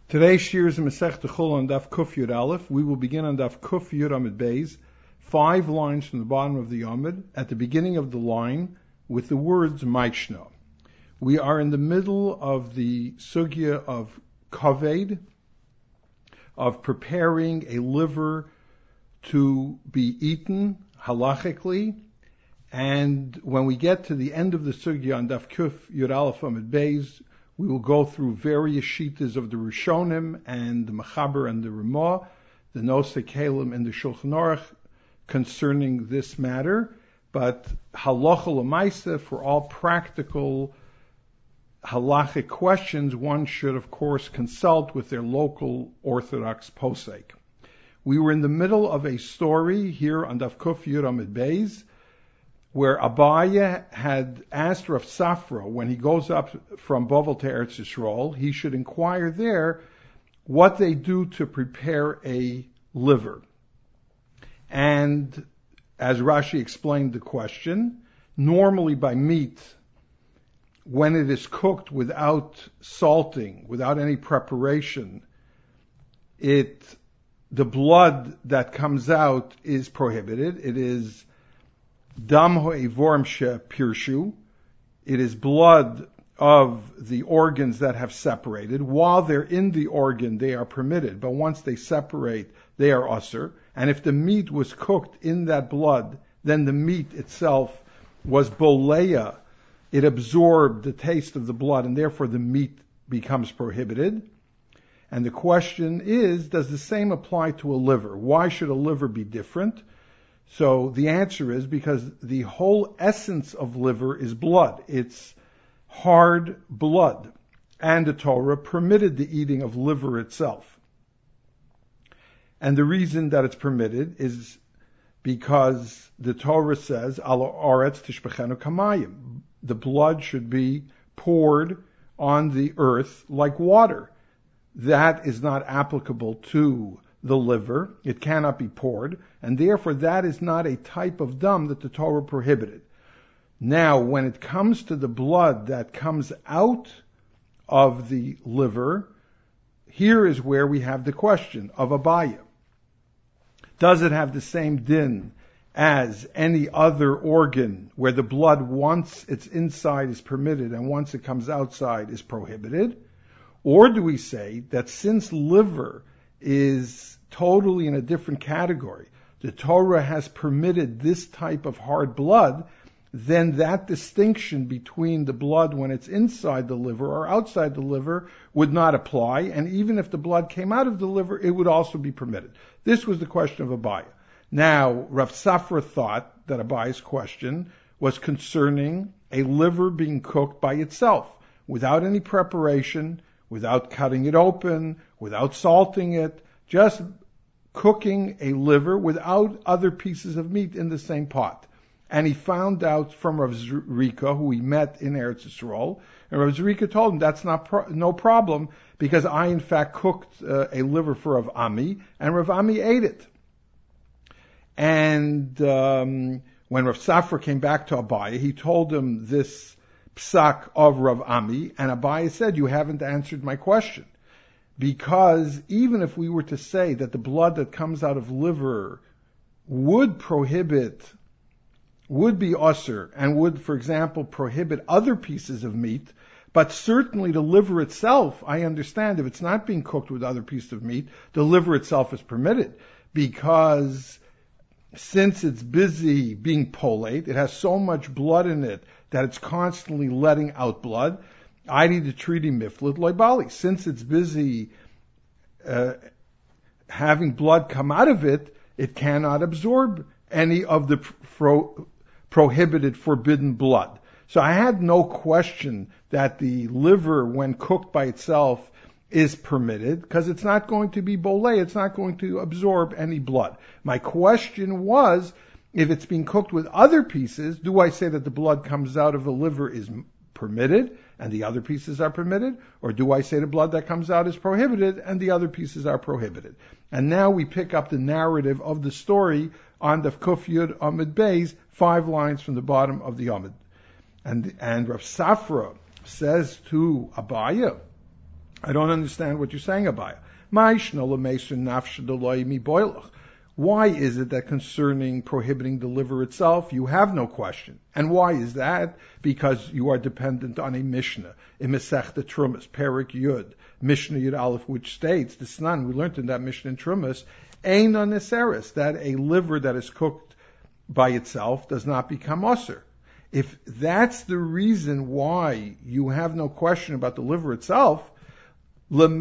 Today's shir is a Masech Techul on Daf Kuf Yud Aleph. We will begin on Daf Kuf Yud Amid Beis, 5 lines from the bottom of the Amid, at the beginning of the line, with the words Maishna. We are in the middle of the sugya of kaved, of preparing a liver to be eaten halachically, and when we get to the end of the sugya on Daf Kuf Yud Aleph Amid Beis, we will go through various shitas of the Rishonim and the Mechaber and the Ramah, the Nosei Kalim and the Shulchan Aruch concerning this matter. But halacha l'maisa, for all practical halachic questions, one should of course consult with their local Orthodox posek. We were in the middle of a story here on Daf Kuf Yud Amid Beis, where Abaye had asked Rav Safra, when he goes up from Bovel to Eretz Yisrael, he should inquire there what they do to prepare a liver. And as Rashi explained the question, normally by meat, when it is cooked without salting, without any preparation, the blood that comes out is prohibited. It is Dam ho'evorim shepirshu. It is blood of the organs that have separated. While they're in the organ, they are permitted, but once they separate, they are usher. And if the meat was cooked in that blood, then the meat itself was boleya. It absorbed the taste of the blood, and therefore the meat becomes prohibited. And the question is, does the same apply to a liver? Why should a liver be different? So the answer is because the whole essence of liver is blood. It's hard blood. And the Torah permitted the eating of liver itself. And the reason that it's permitted is because the Torah says, Ala aretz tishbechenu kamayim. The blood should be poured on the earth like water. That is not applicable to the liver. It cannot be poured, and therefore that is not a type of dam that the Torah prohibited. Now, when it comes to the blood that comes out of the liver, here is where we have the question of Abaye. Does it have the same din as any other organ where the blood, once it's inside, is permitted and once it comes outside is prohibited? Or do we say that since liver is totally in a different category, the Torah has permitted this type of hard blood, then that distinction between the blood when it's inside the liver or outside the liver would not apply, and even if the blood came out of the liver, it would also be permitted. This was the question of Abaye. Now, Rav Safra thought that Abaye's question was concerning a liver being cooked by itself, without any preparation, without cutting it open, without salting it, just cooking a liver without other pieces of meat in the same pot. And he found out from Rav Zrika, who he met in Eretz Yisrael, and Rav Zrika told him that's no problem, because I in fact cooked a liver for Rav Ami, and Rav Ami ate it. And when Rav Safra came back to Abaye, he told him this psak of Rav Ami, and Abaye said, you haven't answered my question. Because even if we were to say that the blood that comes out of liver would be usher, and would, for example, prohibit other pieces of meat, but certainly the liver itself, I understand, if it's not being cooked with other pieces of meat, the liver itself is permitted, because since it's busy being polate, it has so much blood in it that it's constantly letting out blood. I need to treat him miflit loibali. Since it's busy having blood come out of it, it cannot absorb any of the prohibited, forbidden blood. So I had no question that the liver, when cooked by itself, is permitted, because it's not going to be boleh, it's not going to absorb any blood. My question was, if it's being cooked with other pieces, do I say that the blood comes out of the liver is permitted and the other pieces are permitted? Or do I say the blood that comes out is prohibited and the other pieces are prohibited? And now we pick up the narrative of the story on the Kuf Yud Amid Beis, 5 lines from the bottom of the Amid. And Rav Safra says to Abaye, I don't understand what you're saying, Abaya. Why is it that concerning prohibiting the liver itself, you have no question? And why is that? Because you are dependent on a Mishnah, in Masechta Trumas, Perik Yud, Mishnah Yud Aleph, which states, the Snan, we learned in that Mishnah in Trumas, Ein on Neseris, that a liver that is cooked by itself does not become usher. If that's the reason why you have no question about the liver itself, then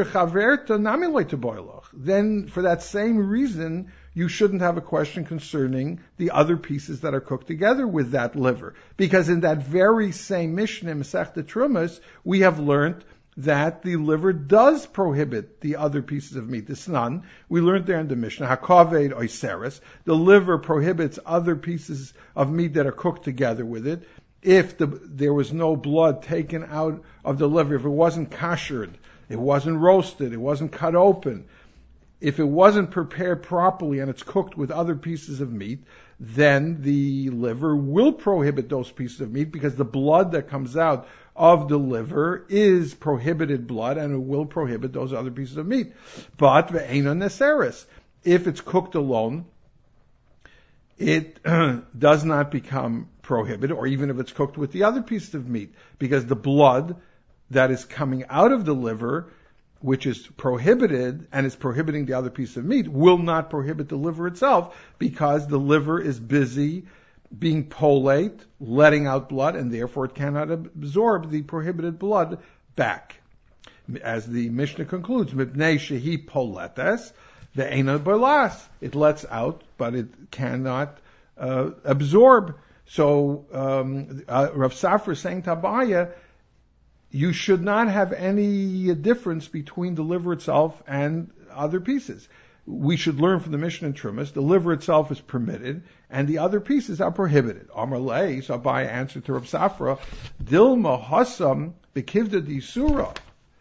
for that same reason, you shouldn't have a question concerning the other pieces that are cooked together with that liver. Because in that very same Mishnah, Masechta Trumas, we have learned that the liver does prohibit the other pieces of meat. The Snan, we learned there in the Mishnah, Hakaved Oiseres, the liver prohibits other pieces of meat that are cooked together with it. If there was no blood taken out of the liver, if it wasn't kashered, it wasn't roasted, it wasn't cut open, if it wasn't prepared properly and it's cooked with other pieces of meat, then the liver will prohibit those pieces of meat because the blood that comes out of the liver is prohibited blood and it will prohibit those other pieces of meat. But ve'ena neseris, if it's cooked alone, it does not become prohibited, or even if it's cooked with the other pieces of meat, because the blood that is coming out of the liver, which is prohibited and is prohibiting the other piece of meat, will not prohibit the liver itself, because the liver is busy being polate, letting out blood, and therefore it cannot absorb the prohibited blood back. As the Mishnah concludes, Mipnei shehi poletes ve'ena bolas. It lets out, but it cannot absorb. So Rav Safra is saying to Abaya, you should not have any difference between the liver itself and other pieces. We should learn from the Mishnah and Trumas, the liver itself is permitted, and the other pieces are prohibited. Amar Lei, so Abaya answered to Rav Safra, Dilma Hasam Bekivda Disura.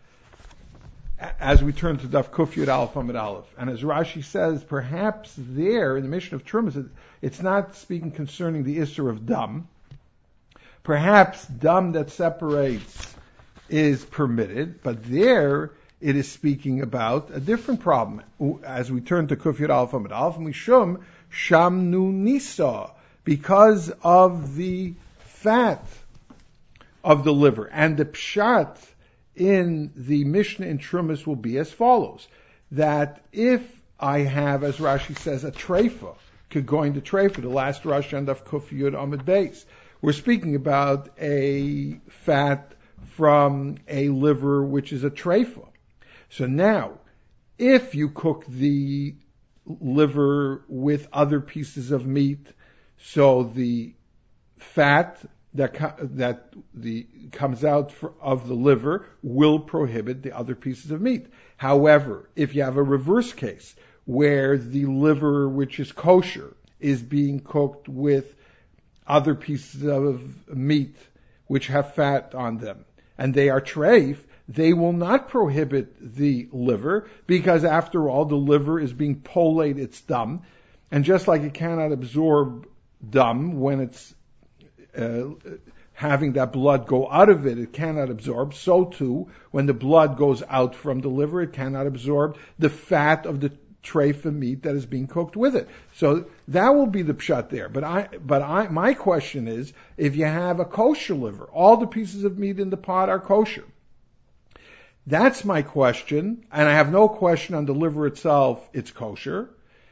As we turn to Daf Kuf Yud Aleph Amid Aleph, and as Rashi says, perhaps there in the Mishnah of Trumas, it's not speaking concerning the Isser of Dam. Perhaps Dam that separates is permitted, but there it is speaking about a different problem. As we turn to Kuf Yud Aleph Amid Aleph, Mishum Shamnu Nisa, because of the fat of the liver. And the pshat in the Mishnah in Trumas will be as follows, that if I have, as Rashi says, a treifa, going to treifa, the last Rashi on Daf Kuf Yud Amid Beis, we're speaking about a fat from a liver which is a treifa. So now, if you cook the liver with other pieces of meat, so the fat that comes out of the liver will prohibit the other pieces of meat. However, if you have a reverse case where the liver, which is kosher, is being cooked with other pieces of meat which have fat on them, and they are treif, they will not prohibit the liver, because after all, the liver is being polate its dam, and just like it cannot absorb dam when it's having that blood go out of it, it cannot absorb, so too, when the blood goes out from the liver, it cannot absorb the fat of the treifa meat that is being cooked with it. So that will be the pshat there. But my question is, if you have a kosher liver, all the pieces of meat in the pot are kosher. That's my question, and I have no question on the liver itself, it's kosher.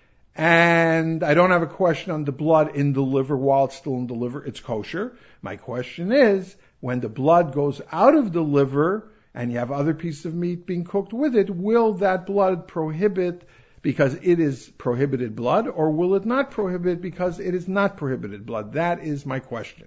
And I don't have a question on the blood in the liver while it's still in the liver, it's kosher. My question is, when the blood goes out of the liver, and you have other pieces of meat being cooked with it, will that blood prohibit because it is prohibited blood, or will it not prohibit because it is not prohibited blood? That is my question.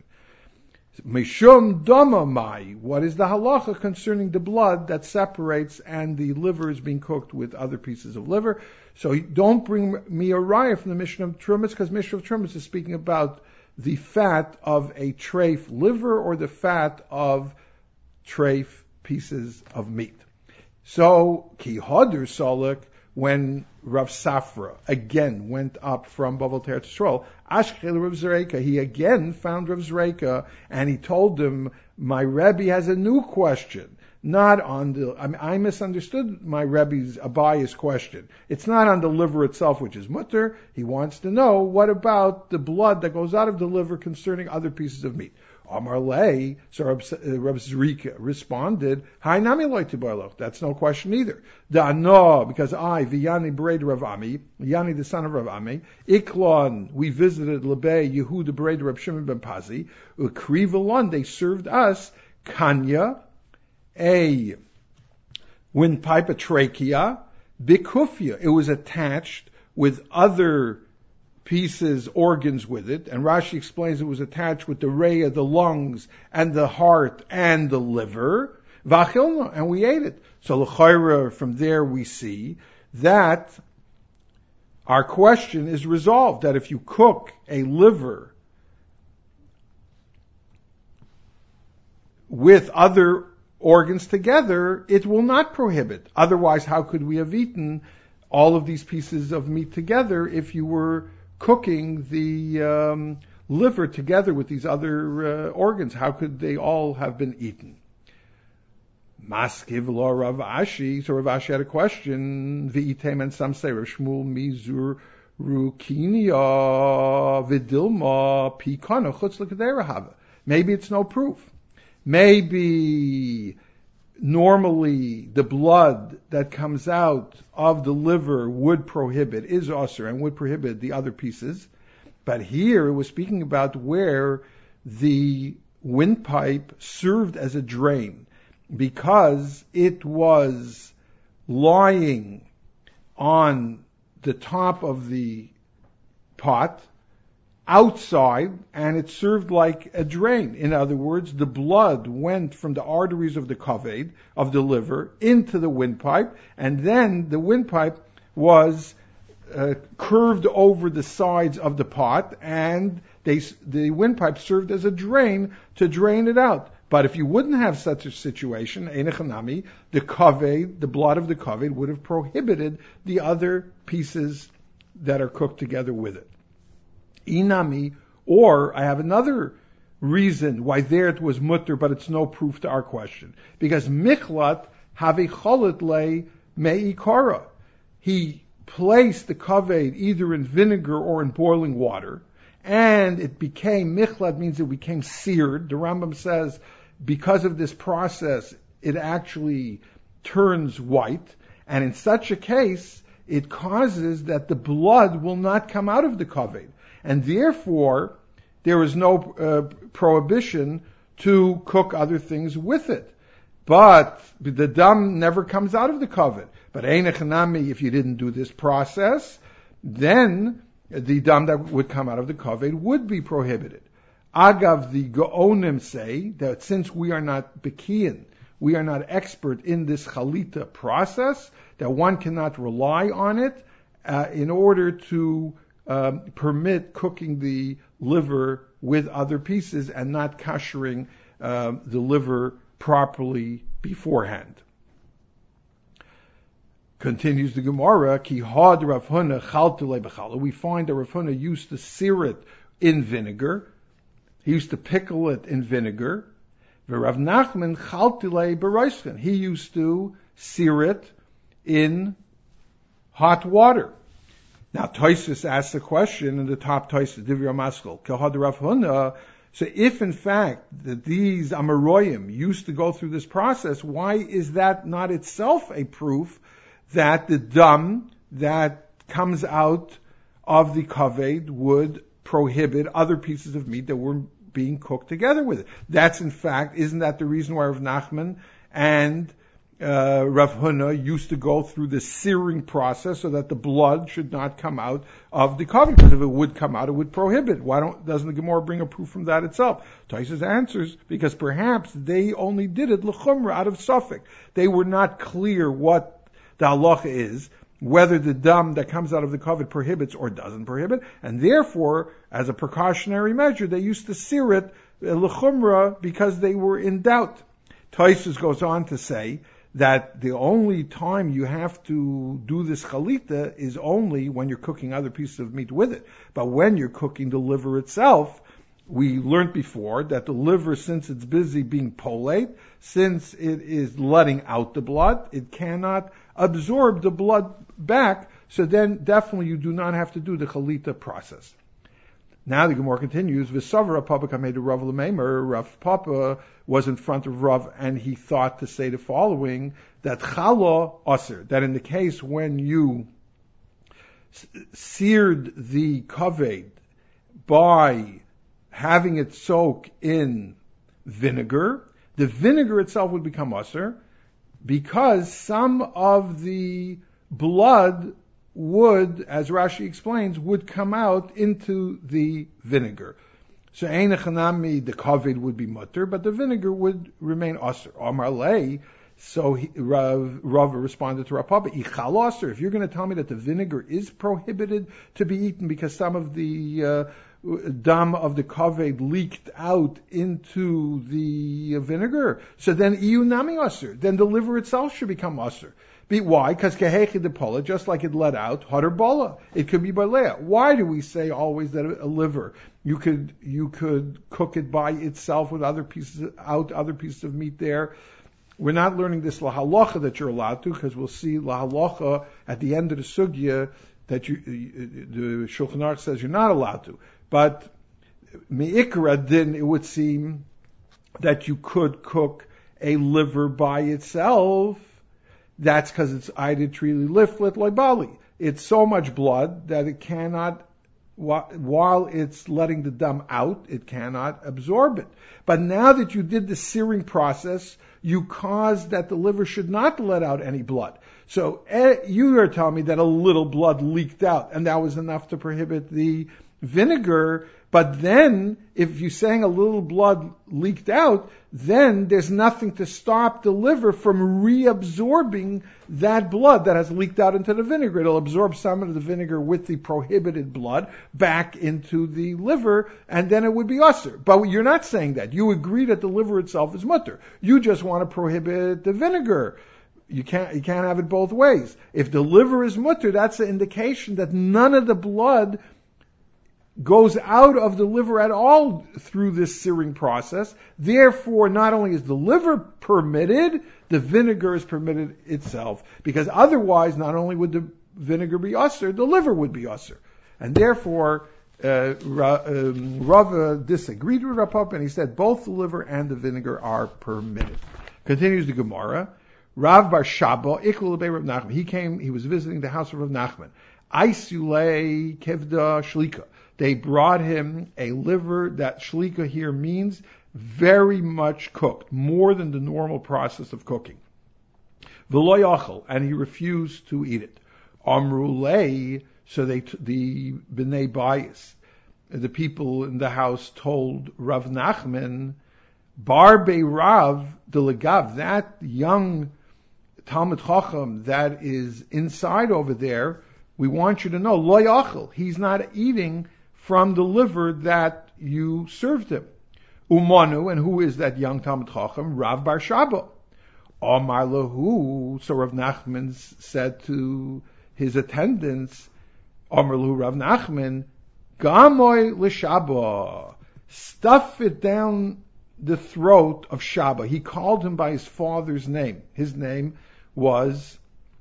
Mishum dama mai. What is the halacha concerning the blood that separates and the liver is being cooked with other pieces of liver? So don't bring me a raya from the Mishnah of Trumas, because Mishnah of Trumas is speaking about the fat of a treif liver or the fat of treif pieces of meat. So ki hoder solik, when Rav Safra again went up from Bavel to Eretz Yisrael, Ashkel Rav Zreika, he again found Rav Zreika, and he told him, my Rebbe has a new question. not on the, I misunderstood my Rebbe's Abaya's question. It's not on the liver itself, which is mutter. He wants to know, what about the blood that goes out of the liver concerning other pieces of meat? Amar Lei, so Rabbi Zrika responded, Hai nami loy tibarloch. That's no question either. No, because V'yani Bered Rav Ami, Yani the son of Rav Ami, Iklon, we visited Lebei Yehuda Bered Rav Shimon ben Pazi, Ukrivelon, they served us Kanya, a windpipe, a trachea, bikufia. It was attached with other pieces, organs with it, and Rashi explains it was attached with the reya, the lungs, and the heart, and the liver, v'achilna, and we ate it. So l'chayra, from there we see that our question is resolved, that if you cook a liver with other organs together, it will not prohibit. Otherwise, how could we have eaten all of these pieces of meat together if you were cooking the liver together with these other organs? How could they all have been eaten? Maskiv lo Rav Ashi. So Rav Ashi had a question. V'item, and some say Rav Shmuel mizur rukinia vidilma pikana chutz l'kederahava. Maybe it's no proof. Maybe normally the blood that comes out of the liver would prohibit, is osir, and would prohibit the other pieces. But here it was speaking about where the windpipe served as a drain, because it was lying on the top of the pot outside, and it served like a drain. In other words, the blood went from the arteries of the kaved, of the liver, into the windpipe, and then the windpipe was curved over the sides of the pot, and the windpipe served as a drain to drain it out. But if you wouldn't have such a situation, einechanami, the kaved, the blood of the kaved, would have prohibited the other pieces that are cooked together with it. Inami, or I have another reason why there it was mutter, but it's no proof to our question. Because michlat have a cholet le meikara. He placed the kaved either in vinegar or in boiling water, and it became, michlat means it became seared. The Rambam says because of this process, it actually turns white, and in such a case, it causes that the blood will not come out of the kaved. And therefore, there is no prohibition to cook other things with it. But the dam never comes out of the kaved. But einechanami, if you didn't do this process, then the dam that would come out of the kaved would be prohibited. Agav, the Gaonim say that since we are not bekiyin, we are not expert in this chalita process, that one cannot rely on it in order to permit cooking the liver with other pieces and not koshering the liver properly beforehand. Continues the Gemara, Ki had Rav Huna chaltulei b'chala. We find that Rav Huna used to sear it in vinegar. He used to pickle it in vinegar. V'Rav Nachman chaltulei b'roischen. He used to sear it in hot water. Now, Tosfos asks a question in the top Tosfos, Divrei Maskil, Kehad Rav Huna. So if in fact that these Amoraim used to go through this process, why is that not itself a proof that the dam that comes out of the kaved would prohibit other pieces of meat that were being cooked together with it? That's in fact, isn't that the reason why Rav Nachman and Rav Huna used to go through the searing process so that the blood should not come out of the kaved? Because if it would come out, it would prohibit. Doesn't the Gemara bring a proof from that itself? Tosfos answers, because perhaps they only did it l'chumra, out of suffix. They were not clear what the halacha is, whether the dam that comes out of the kaved prohibits or doesn't prohibit, and therefore, as a precautionary measure, they used to sear it l'chumra because they were in doubt. Tosfos goes on to say that the only time you have to do this chalita is only when you're cooking other pieces of meat with it. But when you're cooking the liver itself, we learned before that the liver, since it's busy being polate, since it is letting out the blood, it cannot absorb the blood back, so then definitely you do not have to do the chalita process. Now the Gemara continues, V'savra Papa made a Rav L'meimer, Rav Papa was in front of Rav, and he thought to say the following, that chala aser, that in the case when you seared the kaved by having it soak in vinegar, the vinegar itself would become aser, because some of the blood would, as Rashi explains, would come out into the vinegar. So ein echanami, the kaved would be mutter, but the vinegar would remain aser. Amar lei, so Rav responded to Rav Papa, ichal aser, if you're going to tell me that the vinegar is prohibited to be eaten because some of the dam of the kaved leaked out into the vinegar, so then iyu nami aser, then the liver itself should become aser. Why? Because kehechi de pola, just like it let out, hadar bala, it could be balea. Why do we say always that a liver, you could cook it by itself with other pieces of meat there? We're not learning this lahalacha that you're allowed to, because we'll see lahalacha at the end of the sugya that the Shulchan Aruch says you're not allowed to. But me'ikra din, it would seem that you could cook a liver by itself. That's because it's aided trili liflit loibali. It's so much blood that it cannot, while it's letting the dam out, it cannot absorb it. But now that you did the searing process, you caused that the liver should not let out any blood. So you are telling me that a little blood leaked out, and that was enough to prohibit the vinegar. But then, if you're saying a little blood leaked out, then there's nothing to stop the liver from reabsorbing that blood that has leaked out into the vinegar. It'll absorb some of the vinegar with the prohibited blood back into the liver, and then it would be usher. But you're not saying that. You agree that the liver itself is mutter. You just want to prohibit the vinegar. You can't have it both ways. If the liver is mutter, that's an indication that none of the blood goes out of the liver at all through this searing process. Therefore, not only is the liver permitted, the vinegar is permitted itself. Because otherwise, not only would the vinegar be usher, the liver would be usher. And therefore, Rav disagreed with Rav Papa, and he said both the liver and the vinegar are permitted. Continues the Gemara. Rav Bar Shaba, Ikul Rav Nachman. He was visiting the house of Rav Nachman. Aisule Kevda Shlika. They brought him a liver that shlika here means very much cooked, more than the normal process of cooking. V'lo yachal, and he refused to eat it. Amrulei, so the Bnei Bayis, the people in the house told Rav Nachman, Barbe Rav de Legav, that young Talmid Chacham that is inside over there, we want you to know, lo yachal, he's not eating from the liver that you served him. Umanu, and who is that young Talmid Chacham? Rav Bar Shaba. Amar lahu, so Rav Nachman said to his attendants, Amar lahu Rav Nachman, Gamoy l'Shaba, stuff it down the throat of Shaba. He called him by his father's name. His name was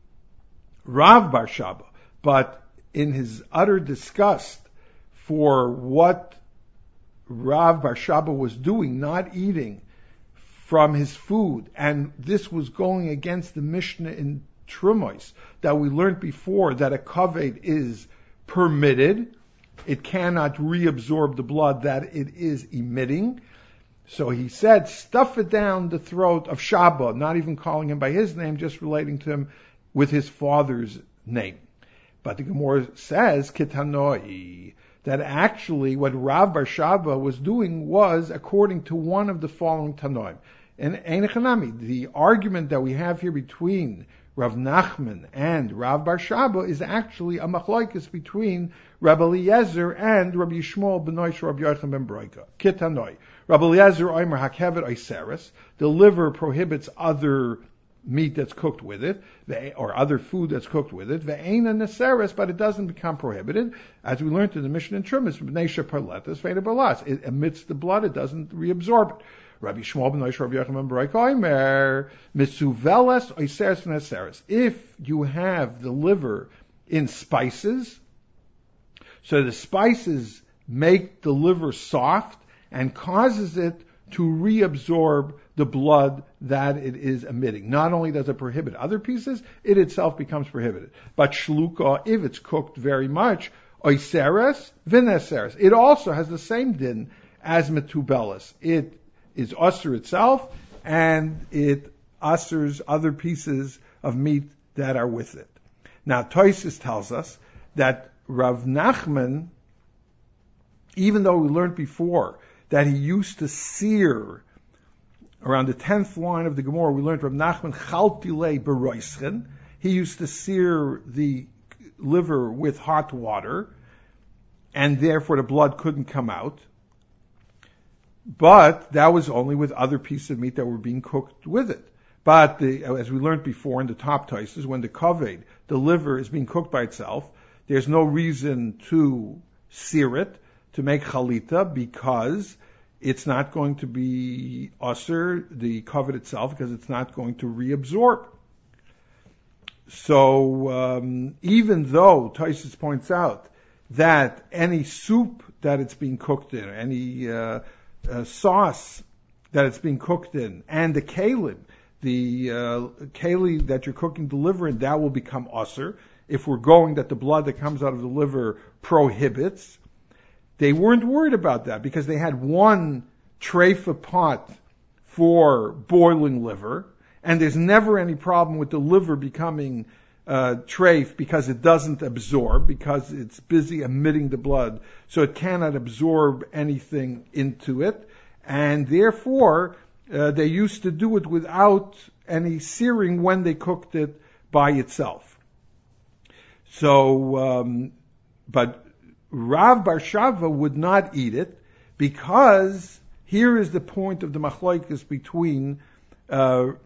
Rav Bar Shaba. But in his utter disgust for what Rav Bar Shaba was doing, not eating from his food, and this was going against the Mishnah in Trumos that we learned before, that a kaved is permitted, it cannot reabsorb the blood that it is emitting. So he said, stuff it down the throat of Shaba, not even calling him by his name, just relating to him with his father's name. But the Gemara says, Kitanoi, that actually what Rav Bar Shaba was doing was according to one of the following Tanoim. And Ein Chanami, the argument that we have here between Rav Nachman and Rav Bar Shaba is actually a machlokes between Rabbi Eliezer and Rabbi Yishmael ben Noish Rabbi Yochanan ben Broika. Kitanoi. Rabbi Eliezer Omer Hakevet Oiseres. The liver prohibits other meat that's cooked with it, or other food that's cooked with it, ve'ena neseres, but it doesn't become prohibited, as we learned in the Mishnah in Trumas, b'neisha parletas, ve'ena balas. It emits the blood, it doesn't reabsorb it. Rabbi Shmuel ben Yosh, Rabbi Yochanan ben Bereika, Omer, mitzuveles oiseres v'neseres. If you have the liver in spices, so the spices make the liver soft and causes it to reabsorb the blood that it is emitting. Not only does it prohibit other pieces, it itself becomes prohibited. But shluka, if it's cooked very much, oiseres v'neseres. It also has the same din as metubelis. It is usher itself, and it ushers other pieces of meat that are with it. Now, Tosfos tells us that Rav Nachman, even though we learned before that he used to sear, around the 10th line of the Gemara, we learned Rav Nachman chaltile beroischen. He used to sear the liver with hot water, and therefore the blood couldn't come out. But that was only with other pieces of meat that were being cooked with it. But as we learned before in the top Tosfos, when the kaved, the liver, is being cooked by itself, there's no reason to sear it, to make chalita, because it's not going to be usher, the kaved itself, because it's not going to reabsorb. So even though Tosfos points out that any soup that it's being cooked in, any sauce that it's being cooked in, and the kalim, the keli that you're cooking the liver in, that will become usher, if we're going that the blood that comes out of the liver prohibits. They weren't worried about that because they had one treifa pot for boiling liver, and there's never any problem with the liver becoming treif because it doesn't absorb, because it's busy emitting the blood, so it cannot absorb anything into it, and therefore they used to do it without any searing when they cooked it by itself. So, but Rav Bar Shava would not eat it, because here is the point of the machlokes between Rav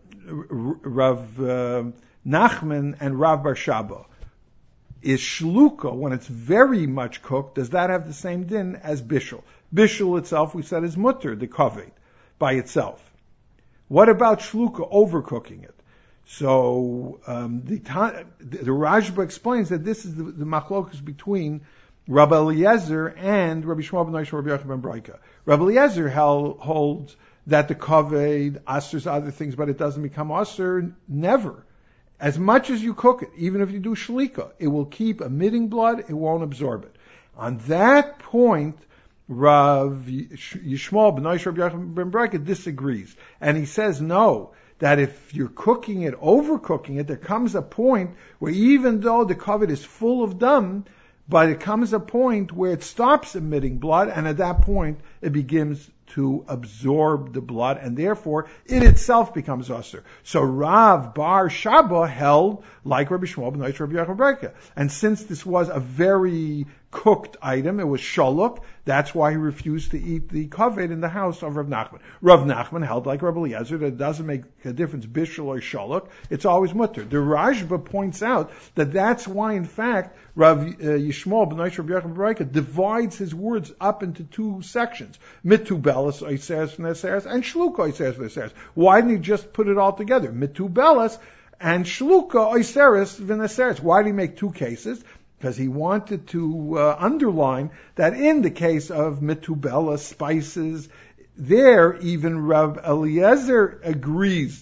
Nachman and Rav Bar Shava. Is shluka, when it's very much cooked, does that have the same din as bishul? Bishul itself, we said, is mutter, the kaved, by itself. What about shluka, overcooking it? So the Rashba explains that this is the machlokes between Rabbi Eliezer and Rabbi Shmuel ben Yosh, Rabbi Yochanan ben Bereika. Rabbi Eliezer holds that the kaved asers other things, but it doesn't become aser. Never. As much as you cook it, even if you do shlika, it will keep emitting blood, it won't absorb it. On that point, Rav Yishmael ben Yosh, Rabbi Yochanan ben Bereika disagrees. And he says no, that if you're cooking it, overcooking it, there comes a point where even though the kaved is full of dam, but it comes a point where it stops emitting blood, and at that point it begins to absorb the blood, and therefore it itself becomes usher. So Rav Bar Shaba held like Rabbi Shmuel ben Yosh, Rabbi Yochanan ben Bereika. And since this was a very cooked item, it was shaluk, that's why he refused to eat the kaved in the house of Rav Nachman. Rav Nachman held like Rabbi Eliezer that it doesn't make a difference, bishul or shaluk, it's always mutter. The Rashba points out that that's why, in fact, Rav Yishmael ben Yosh, Rabbi Yochanan ben Bereika divides his words up into two sections. Mitubelis oiseres v'neseres and shluka oiseres v'neseres. Why didn't he just put it all together? Mitubelis and shluka oiseres v'neseres. Why did he make two cases? Because he wanted to underline that in the case of mitubela, spices, there even Rav Eliezer agrees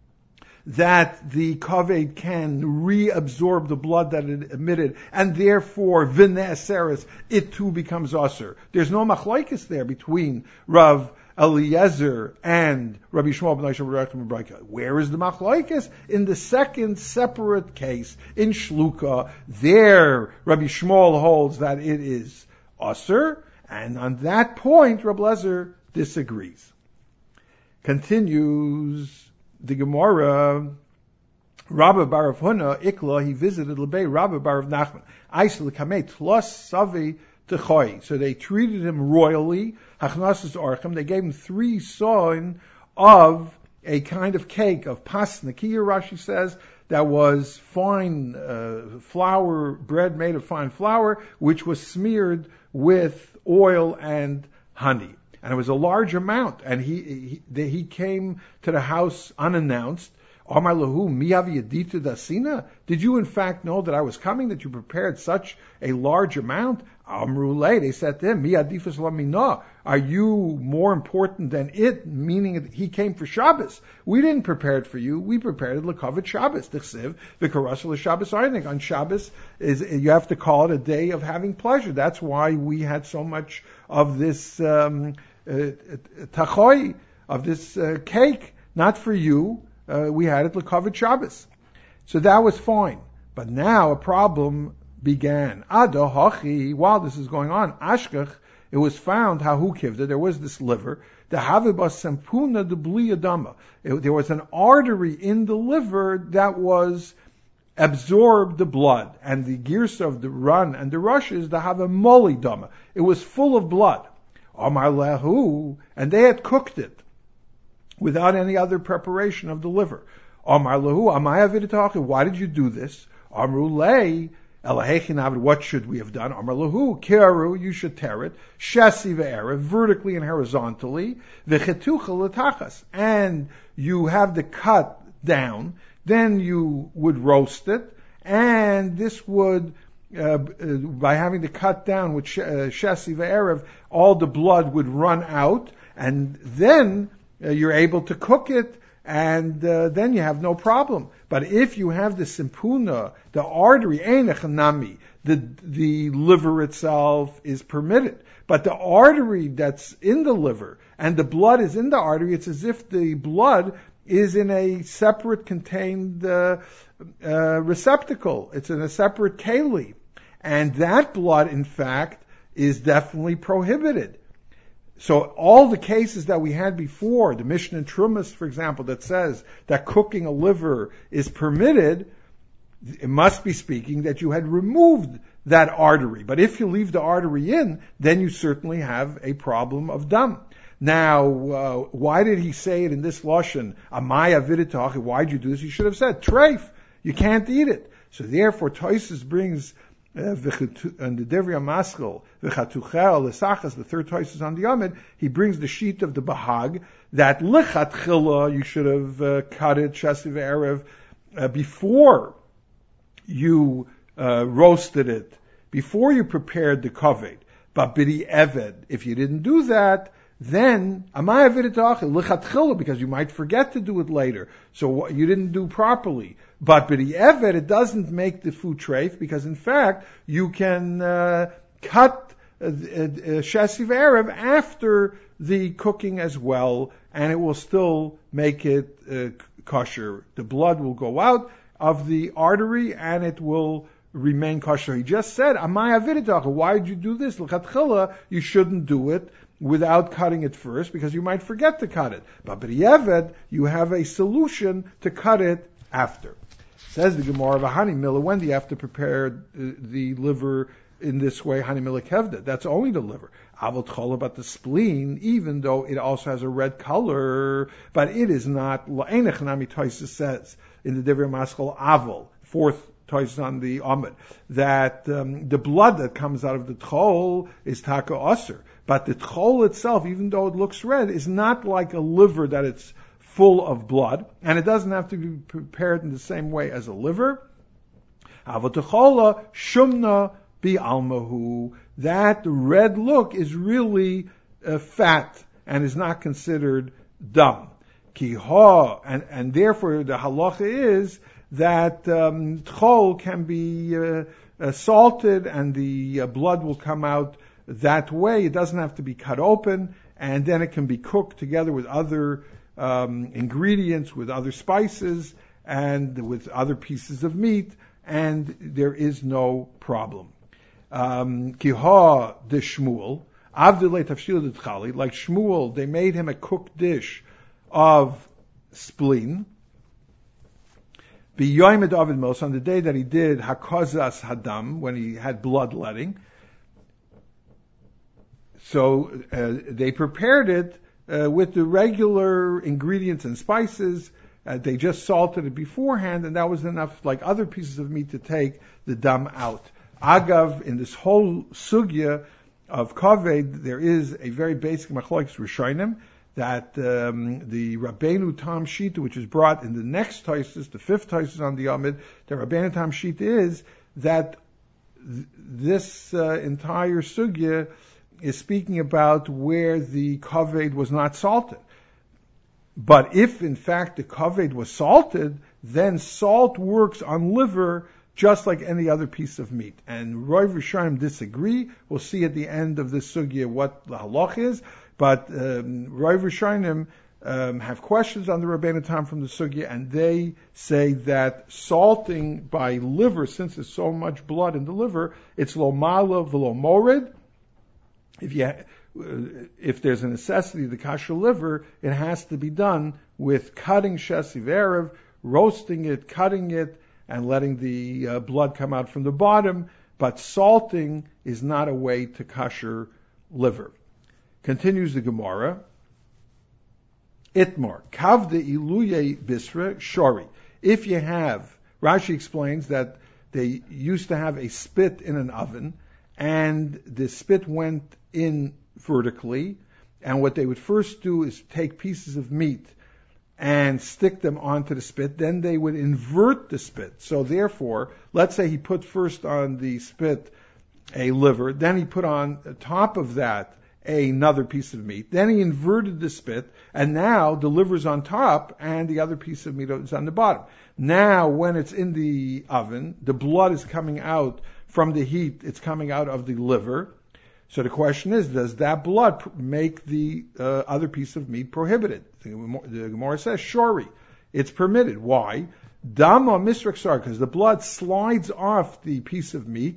that the kaved can reabsorb the blood that it emitted, and therefore v'neseres, it too becomes aser. There's no machlokes there between Rav Eliezer and Rabbi Shmuel ben Yosh, Rabbi Yochanan ben Bereika. Where is the machlokes? In the second separate case, in shluka, there Rabbi Shmuel holds that it is aser, and on that point Rabbi Eliezer disagrees. Continues the Gemara. Rabbi Bar of Huna Ikla, he visited Lebei Rabbi Bar of Nachman. Aisel Kamei Tlos Savi Techoi. So they treated him royally. Hachnasas Orchem. They gave him 3 soin of a kind of cake of pasnikia, Rashi says, that was fine flour, bread made of fine flour, which was smeared with oil and honey. And it was a large amount. And he came to the house unannounced. Amar lahu mi aviyaditu dasina? Did you in fact know that I was coming, that you prepared such a large amount? Amru lei, they said to him, mi adifus lamina? Are you more important than it? Meaning he came for Shabbos. We didn't prepare it for you. We prepared it l'kavod Shabbos. T'chsiv v'karasa l'Shabbos arnik. On Shabbos, you have to call it a day of having pleasure. That's why we had so much of this tachoi, of this cake, not for you. We had it l'kavod Shabbos. So that was fine. But now a problem began. Ada hachi, while this is going on, ashkach, it was found, hahu kivda, there was this liver, the havibas sempuna de bliyadama. There was an artery in the liver that was absorbed the blood. And the girsa of the run and the rush is the havamoli dama. It was full of blood. Amar lahu, and they had cooked it without any other preparation of the liver. Amar lahu, amaya viditachi, why did you do this? Amru lei, elahechin, what should we have done? Amar lahu, kiaru, you should tear it, shesi ve'erev, vertically and horizontally, v'chetucha l'tachas, and you have the cut down, then you would roast it, and this would, by having the cut down with shesi ve'erev, all the blood would run out, and then you're able to cook it, and then you have no problem. But if you have the simpuna, the artery, einechanami, the liver itself is permitted. But the artery that's in the liver and the blood is in the artery, it's as if the blood is in a separate contained receptacle. It's in a separate keli. And that blood, in fact, is definitely prohibited. So all the cases that we had before, the Mishnah in Trumas, for example, that says that cooking a liver is permitted, it must be speaking that you had removed that artery. But if you leave the artery in, then you certainly have a problem of dam. Now, why did he say it in this lashon? Amaya viditach. Why did you do this? He should have said treif. You can't eat it. So therefore, Tosis brings and the Devri Amaskal, v'chatuchel l'sachas, the third Tosis on the Yomid, he brings the sheet of the Bahag that lichatchila, you should have cut it shesiv erev before you roasted it, before you prepared the kaved. But b'di eved, if you didn't do that, then amaya v'ritach lichatchila, because you might forget to do it later, so you didn't do properly. But b'di eved, it doesn't make the food treif, because in fact you can cut shesiv erev after the cooking as well, and it will still make it kosher. The blood will go out of the artery, and it will remain kosher. He just said, amaya v'ritach, why did you do this? L'chatchila, you shouldn't do it without cutting it first, because you might forget to cut it. But b'di eved, you have a solution to cut it after. Says the Gemara, V'hani Mila, when do you have to prepare the liver in this way? Hani Mila Kevda, that's only the liver. Avot Chola, but the spleen, even though it also has a red color, but it is not, La'enech Nami Toysa says, in the Devrei Maskal Avol, fourth Toysa on the Amid, that the blood that comes out of the Tchol is Taka Osir. But the Tchol itself, even though it looks red, is not like a liver that it's full of blood, and it doesn't have to be prepared in the same way as a liver. Avotachola shumna bi almahu. That red look is really fat and is not considered dam. Kiha, and therefore the halacha is that tchol can be salted and the blood will come out that way. It doesn't have to be cut open, and then it can be cooked together with other ingredients, with other spices, and with other pieces of meat, and there is no problem. Kiha de Shmuel, Avdele Tafshil de Tchali, like Shmuel, they made him a cooked dish of spleen. B'yoyim David Mos, on the day that he did Hakozas Hadam, when he had bloodletting. So they prepared it with the regular ingredients and spices. They just salted it beforehand, and that was enough, like other pieces of meat, to take the dam out. Agav, in this whole sugya of kaved, there is a very basic machlokes rishonim that the Rabbeinu Tam Shita, which is brought in the next Taisus, the fifth Taisus on the Amid, the Rabbeinu Tam Shita is that this entire sugya is speaking about where the kaved was not salted. But if, in fact, the kaved was salted, then salt works on liver just like any other piece of meat. And Rov Rishonim disagree. We'll see at the end of this sugya what the halach is. But Rov Rishonim have questions on the Rabbeinu Tam from the sugya, and they say that salting by liver, since there's so much blood in the liver, it's lo mala v'lo morid. If there's a necessity, the kasher liver, it has to be done with cutting shesiv erev, roasting it, cutting it, and letting the blood come out from the bottom. But salting is not a way to kasher liver. Continues the Gemara. Itmar, kavde iluye bisra shori. If you have, Rashi explains that they used to have a spit in an oven, and the spit went in vertically, and what they would first do is take pieces of meat and stick them onto the spit, then they would invert the spit. So therefore, let's say he put first on the spit a liver, then he put on top of that another piece of meat, then he inverted the spit, and now the liver's on top and the other piece of meat is on the bottom. Now when it's in the oven, the blood is coming out from the heat, it's coming out of the liver. So the question is, does that blood make the other piece of meat prohibited? The Gemara says, shori, it's permitted. Why? Dama misrak sar, because the blood slides off the piece of meat,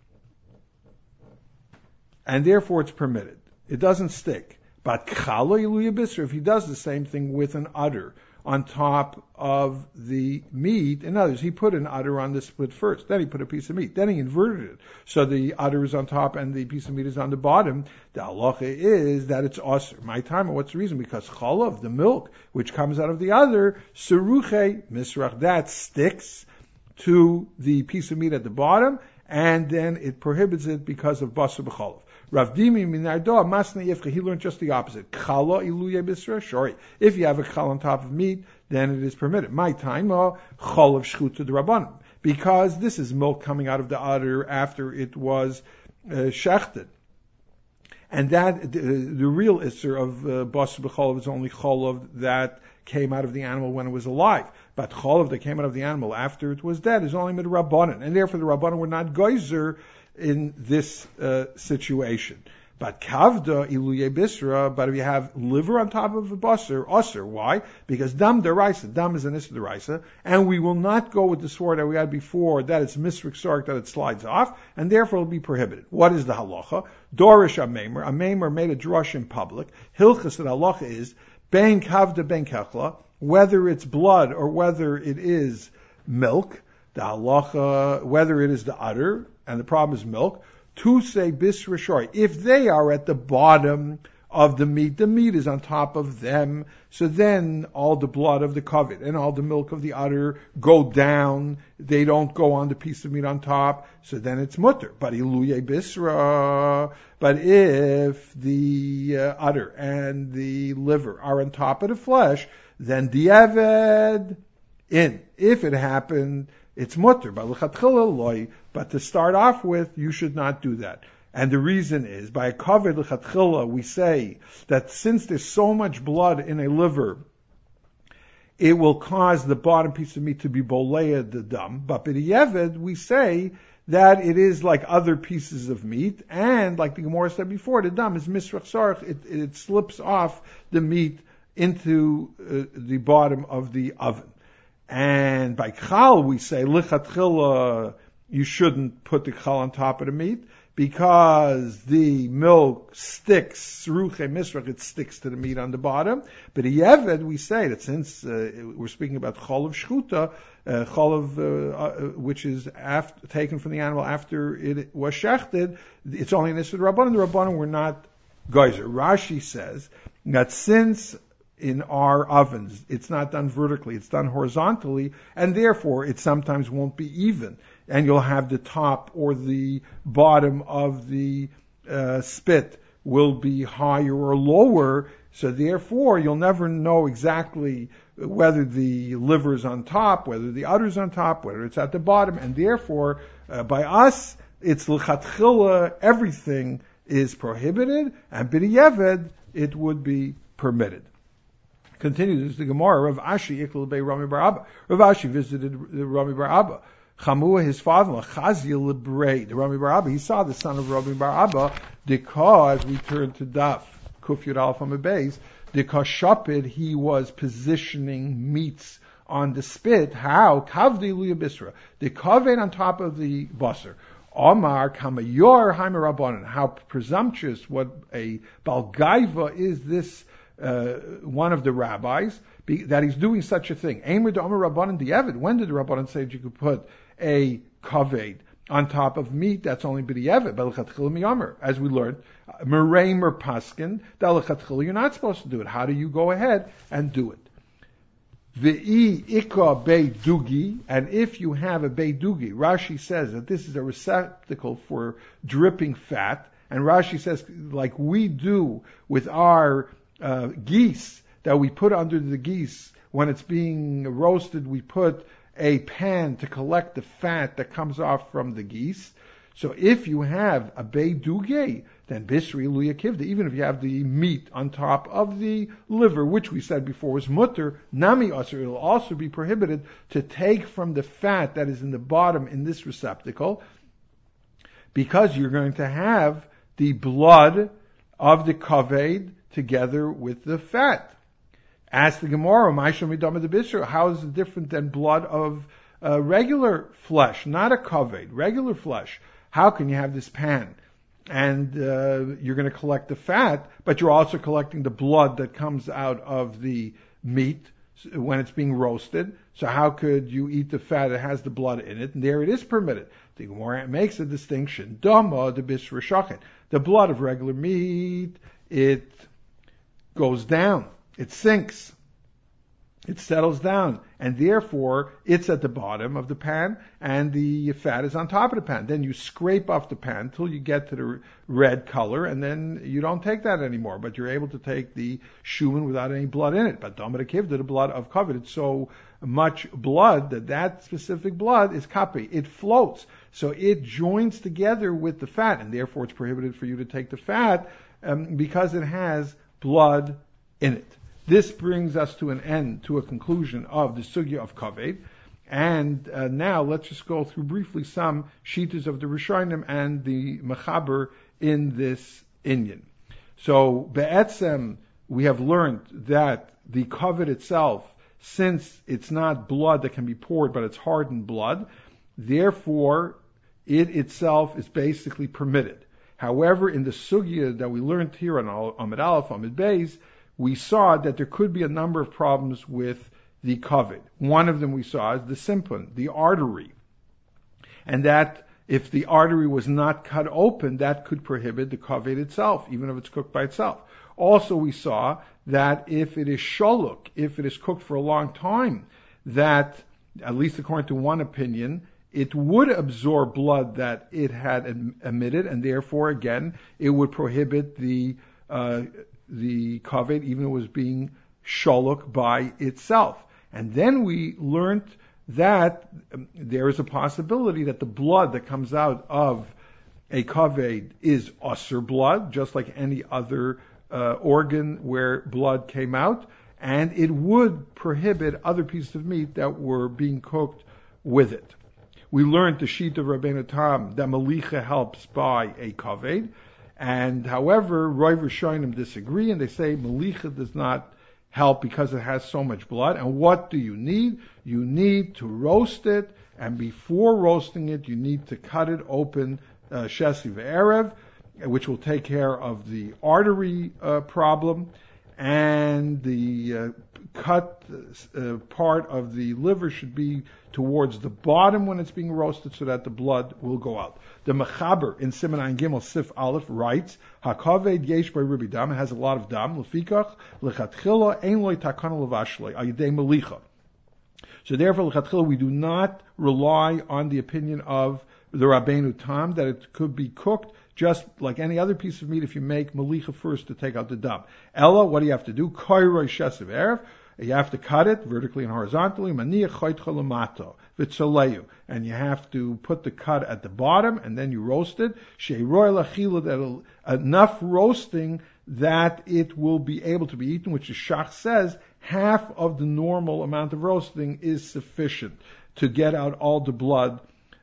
and therefore it's permitted. It doesn't stick. But chala iluya bisra, if he does the same thing with an udder on top of the meat, in other words, he put an udder on the split first, then he put a piece of meat, then he inverted it, so the udder is on top and the piece of meat is on the bottom. The halacha is that it's osir. My time, what's the reason? Because chalav, the milk, which comes out of the udder, seruche misrach, that sticks to the piece of meat at the bottom, and then it prohibits it because of basar b'chalav. Rav Dimi Minardo Masna Yifcha, he learned just the opposite. Chala iluye bisra shori. If you have a chal on top of meat, then it is permitted. My time, chal of shchuta the rabbanim, because this is milk coming out of the udder after it was shechted, and that the real isser of basar b'chalav is only chalav that came out of the animal when it was alive. But chalav that came out of the animal after it was dead is only mid rabbanan, and therefore the rabbanan were not geyser in this situation. But kavda iluye bisra, but if you have liver on top of a basar, osir. Why? Because dam deraisa, dam is an isser deraisa, and we will not go with the sword that we had before, that it's misrik sark, that it slides off, and therefore it will be prohibited. What is the halacha? Dorish a made a drush in public. Hilchas, the halacha is, ben kavda ben kechla, whether it's blood or whether it is milk, the halacha, whether it is the udder, and the problem is milk, to say bisra shori. If they are at the bottom of the meat is on top of them, so then all the blood of the kaved and all the milk of the udder go down, they don't go on the piece of meat on top, so then it's mutter. But iluye bisra, but if the udder and the liver are on top of the flesh, then diavad in. If it happened, it's mutter, but to start off with, you should not do that. And the reason is, by a kaved l'chatchila, we say that since there's so much blood in a liver, it will cause the bottom piece of meat to be boleya the dam. But b'diavad, we say that it is like other pieces of meat, and like the Gemara said before, the dam is misrach sarach, it slips off the meat into the bottom of the oven. And by chal, we say, lichatchila, you shouldn't put the chal on top of the meat, because the milk sticks, ruche misrach, it sticks to the meat on the bottom. But yeved, we say that since we're speaking about chal of shchuta, chal of, which is taken from the animal after it was shechted, it's only an issur rabbanan. The rabbanan were not geyser. Rashi says that since in our ovens it's not done vertically, it's done horizontally, and therefore it sometimes won't be even, and you'll have the top or the bottom of the spit will be higher or lower, so therefore you'll never know exactly whether the liver is on top, whether the udder's on top, whether it's at the bottom, and therefore by us it's l'chatchila, everything is prohibited, and b'di'evad it would be permitted. Continues the Gemara. Rav Ashi ikl bei Rami bar Abba. Rav Ashi visited Rami bar Abba. Chamua, his father, Chazia lebrei. The Rami bar Abba, he saw the son of Rami bar Abba, because we turn to Daf Kuf Yud Aleph Amud Beis. Because Shapid, he was positioning meats on the spit. How? Kavdi Luya Bisra. The kaved on top of the basar. Omar Kamayor Haimer Rabbanan. How presumptuous, what a balgaiva is this one of the rabbis, that he's doing such a thing. When did the Rabbanan say that you could put a kaved on top of meat? That's only b'di'evet, as we learned. Meremer paskin, you're not supposed to do it. How do you go ahead and do it? V'i ika beidugi, and if you have a beidugi, Rashi says that this is a receptacle for dripping fat, and Rashi says, like we do with our geese, that we put under the geese, when it's being roasted, we put a pan to collect the fat that comes off from the geese. So if you have a beiduge, then bisri luya kivda, even if you have the meat on top of the liver, which we said before was mutter, nami asr, it will also be prohibited to take from the fat that is in the bottom in this receptacle, because you're going to have the blood of the kaved together with the fat. Ask the Gemara, how is it different than blood of regular flesh, not a kaved, regular flesh? How can you have this pan and you're going to collect the fat, but you're also collecting the blood that comes out of the meat when it's being roasted? So how could you eat the fat that has the blood in it? And there it is permitted. The Gemara makes a distinction. Dama de bisra shachet. The blood of regular meat, it goes down, it sinks, it settles down, and therefore it's at the bottom of the pan, and the fat is on top of the pan. Then you scrape off the pan till you get to the red color, and then you don't take that anymore, but you're able to take the shuman without any blood in it. But Dominic Kivda, the blood of kavod, it's so much blood that specific blood is kapi. It floats, so it joins together with the fat, and therefore it's prohibited for you to take the fat because it has blood in it. This brings us to an end, to a conclusion of the sugya of kaved. And now let's just go through briefly some shitas of the Rishonim and the Mechaber in this inyan. So be'etzem, we have learned that the kaved itself, since it's not blood that can be poured, but it's hardened blood, therefore it itself is basically permitted. However, in the sugya that we learned here on Amud Aleph, Amud Beis, we saw that there could be a number of problems with the kaved. One of them we saw is the simpan, the artery. And that if the artery was not cut open, that could prohibit the kaved itself, even if it's cooked by itself. Also we saw that if it is sholuk, if it is cooked for a long time, that, at least according to one opinion, it would absorb blood that it had emitted, and therefore, again, it would prohibit the kaved, even if it was being sholuk by itself. And then we learned that there is a possibility that the blood that comes out of a kaved is asur blood, just like any other organ where blood came out, and it would prohibit other pieces of meat that were being cooked with it. We learned the sheet of Rabbeinu Tam that malicha helps by a kaved, and however, Roy Rishonim disagree, and they say malicha does not help because it has so much blood. And what do you need? You need to roast it, and before roasting it, you need to cut it open, shesi ve'erev, which will take care of the artery problem, and the cut part of the liver should be towards the bottom when it's being roasted so that the blood will go out. The Mechaber in Siman Ayin Gimel Sif Aleph writes, HaKaved yesh by Rubi Dam, it has a lot of dam, lefikach, lechatchila, ein loy takana levashloi, ayidei melicha. So therefore, lechatchila, we do not rely on the opinion of the Rabbeinu Tam that it could be cooked just like any other piece of meat if you make melicha first to take out the dam. Ella, what do you have to do? Koiroi shesav erev. You have to cut it vertically and horizontally. Maniach choitcha lamato v'tzoleyu, and you have to put the cut at the bottom, and then you roast it. Sheiroi lachila, that enough roasting that it will be able to be eaten, which the Shach says half of the normal amount of roasting is sufficient to get out all the blood.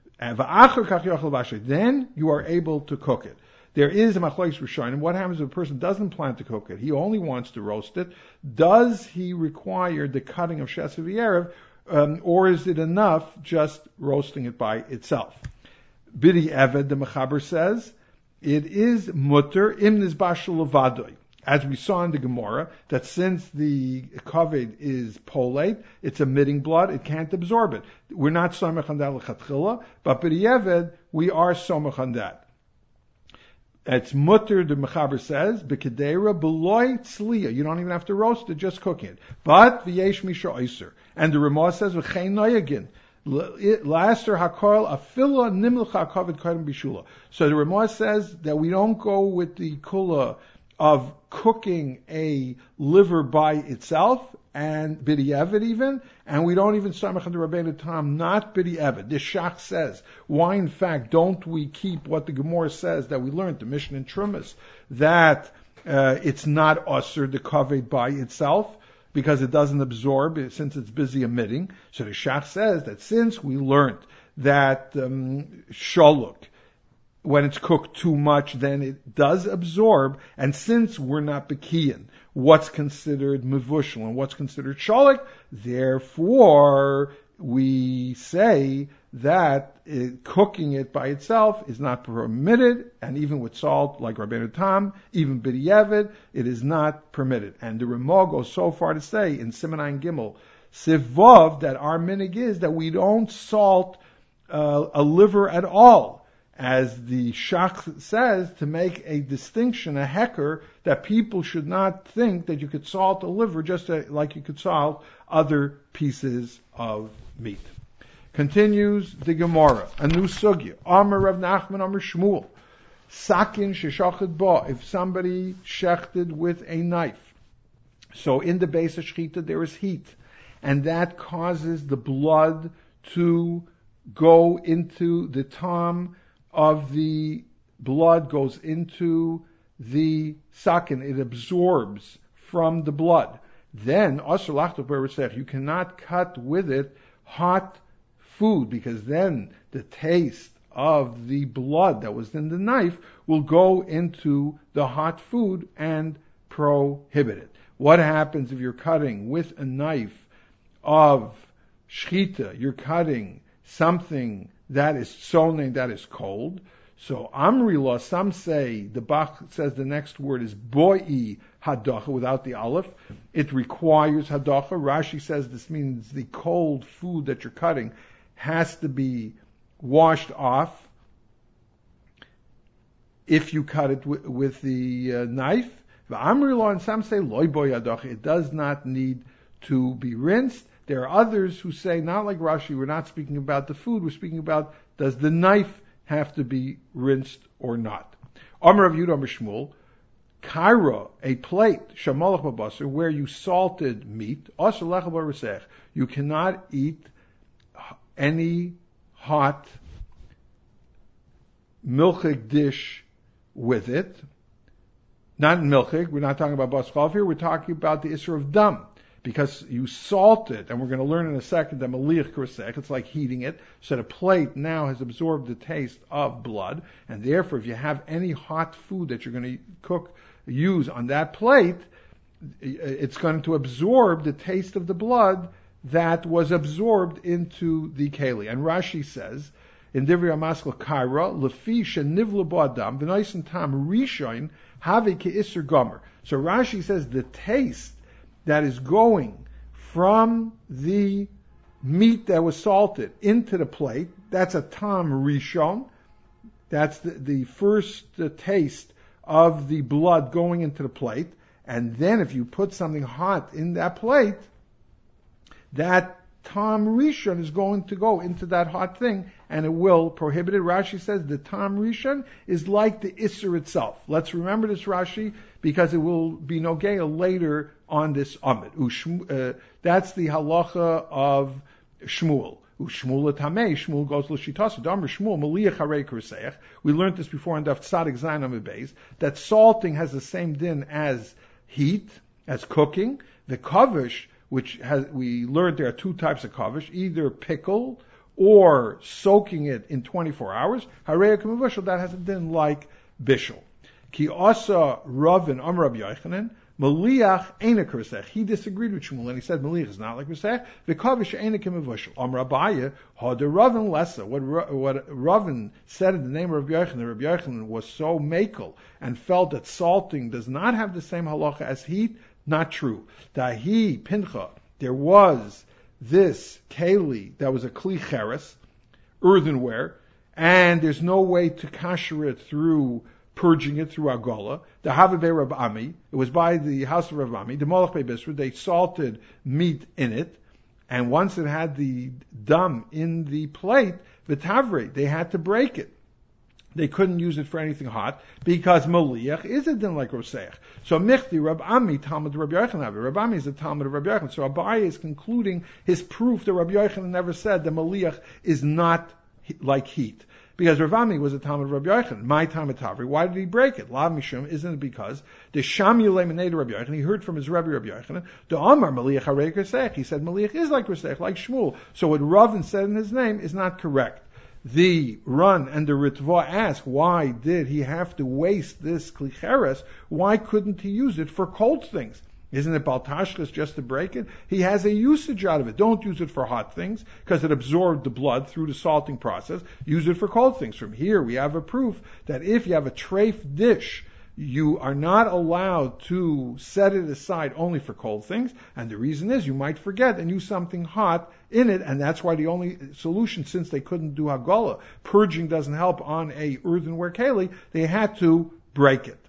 Then you are able to cook it. There is a machlokes rishonim. What happens if a person doesn't plan to cook it? He only wants to roast it. Does he require the cutting of shesav erev, or is it enough just roasting it by itself? Bidi Eved, the Mechaber says, it is mutter im nizbashel levadoi. As we saw in the Gemara, that since the kaved is polate, it's emitting blood, it can't absorb it. We're not somech on that l'chatchila, but Bidi Eved, we are somech on that. It's mutter, the Mechaber says, b'kedera b'loy tzliya. You don't even have to roast it, just cooking it. But v'yesh misha oiser. And the Ramah says, v'chein noyagin. Laster hakol afila nimlcha kaved kadim bishula. So the Ramah says that we don't go with the kula of cooking a liver by itself, and Bidi Eved even, and we don't even samach on the Rabbeinu Tam, not Bidi Eved. The Shach says, why in fact don't we keep what the Gemara says that we learned, the Mishnah in Trumas, that it's not usher, the kaved by itself, because it doesn't absorb, since it's busy emitting. So the Shach says that since we learned that shaluk, when it's cooked too much, then it does absorb. And since we're not bekiyin, what's considered mevushal and what's considered shalik, therefore we say that cooking it by itself is not permitted, and even with salt, like Rabbeinu Tam, even Bidi Eved, it is not permitted. And the Ramah goes so far to say in Siman Ayin Gimel Sivav that our minig is that we don't salt a liver at all, as the Shach says, to make a distinction, a hecker, that people should not think that you could salt a liver just like you could salt other pieces of meat. Continues the Gemara, a new sugya. Amar Rav Nachman, Amar Shmuel. Sakin sheshachet ba, if somebody shechted with a knife. So in the base of shechita there is heat, and that causes the blood to go into the tom of the blood, goes into the sakin, it absorbs from the blood. Then, you cannot cut with it hot food, because then the taste of the blood that was in the knife will go into the hot food and prohibit it. What happens if you're cutting with a knife of shchita? You're cutting something that is sonen, that is cold. So Amri law, some say, the Bach says the next word is boi hadacha, without the aleph. It requires hadacha. Rashi says this means the cold food that you're cutting has to be washed off if you cut it with the knife. Amri law, and some say loy boi hadacha, it does not need to be rinsed. There are others who say, not like Rashi, we're not speaking about the food, we're speaking about, does the knife have to be rinsed or not? Amar Rav Yehuda Amar Shmuel, kaira, a plate, shamalach babasar, where you salted meat, asher lecha b'resech, you cannot eat any hot milchig dish with it. Not milchig, we're not talking about baschav here, we're talking about the isser of dam. Because you salt it, and we're going to learn in a second that maliach kursech, it's like heating it, so the plate now has absorbed the taste of blood, and therefore if you have any hot food that you're going to use on that plate, it's going to absorb the taste of the blood that was absorbed into the keli. And Rashi says, in Divrei HaMaskal Kaira, lefi shenivlu bo adam, v'noisen tam rishon, have ke'isser gomer. So Rashi says the taste that is going from the meat that was salted into the plate, that's a tam rishon. That's the first taste of the blood going into the plate. And then if you put something hot in that plate, that tam rishon is going to go into that hot thing, and it will prohibit it. Rashi says the tam rishon is like the isser itself. Let's remember this, Rashi, because it will be nogea later on this amid. That's the halacha of Shmuel. Shmuel tamei. Shmuel goes l'shitasu. Damar Shmuel maliyach harei k'reseich. We learned this before in Daf Tzadik Zayin Amud Beis, that salting has the same din as heat, as cooking. The kavish, which we learned there are two types of kavish, either pickle or soaking it in 24 hours. Harei k'mevushel, that has a din like bishul. Ki asa Rav and Amar Rabbi Yochanan, Maliach eina k'resech. He disagreed with Shmuel and he said Maliach is not like Resech. V'kavish eina k'mevushel. Amar Abaye hada Ravin lessa. What Ravin said in the name of Rabbi Yochanan, Rabbi Yochanan was so makel and felt that salting does not have the same halacha as heat. Not true. Dahi pincha. There was this keli that was a kli cheres, earthenware, and there's no way to kasher it through purging it through agola. The Havavei Rav Ami, it was by the house of Rav Ami, the Molech Bei Bisra, they salted meat in it, and once it had the dum in the plate, the tavre, they had to break it. They couldn't use it for anything hot, because Maliach is a din like Roseach. So Michti, Rav Ami, Talmud Rabbi Yochanan, Rav Ami is a Talmud of Rabbi Yochanan. So Abaye is concluding his proof that Rabbi Yochanan never said that Maliach is not like heat. Because Rav Ami was a Talmud of Rabbi Yochanan. My Talmud Tavri. Why did he break it? Lav Mishum, isn't it because the Sham Yulei Menei Rabbi Yochanan, he heard from his Rabbi Yochanan, the Amar Maliach Harei Resech. He said Maliach is like Resech, like Shmuel. So what Ravin said in his name is not correct. The Run and the Ritva ask, why did he have to waste this klicheres? Why couldn't he use it for cold things? Isn't it baltashkas just to break it? He has a usage out of it. Don't use it for hot things, because it absorbed the blood through the salting process. Use it for cold things. From here we have a proof that if you have a treif dish, you are not allowed to set it aside only for cold things, and the reason is you might forget and use something hot in it, and that's why the only solution, since they couldn't do hagola, purging doesn't help on a earthenware keli, they had to break it.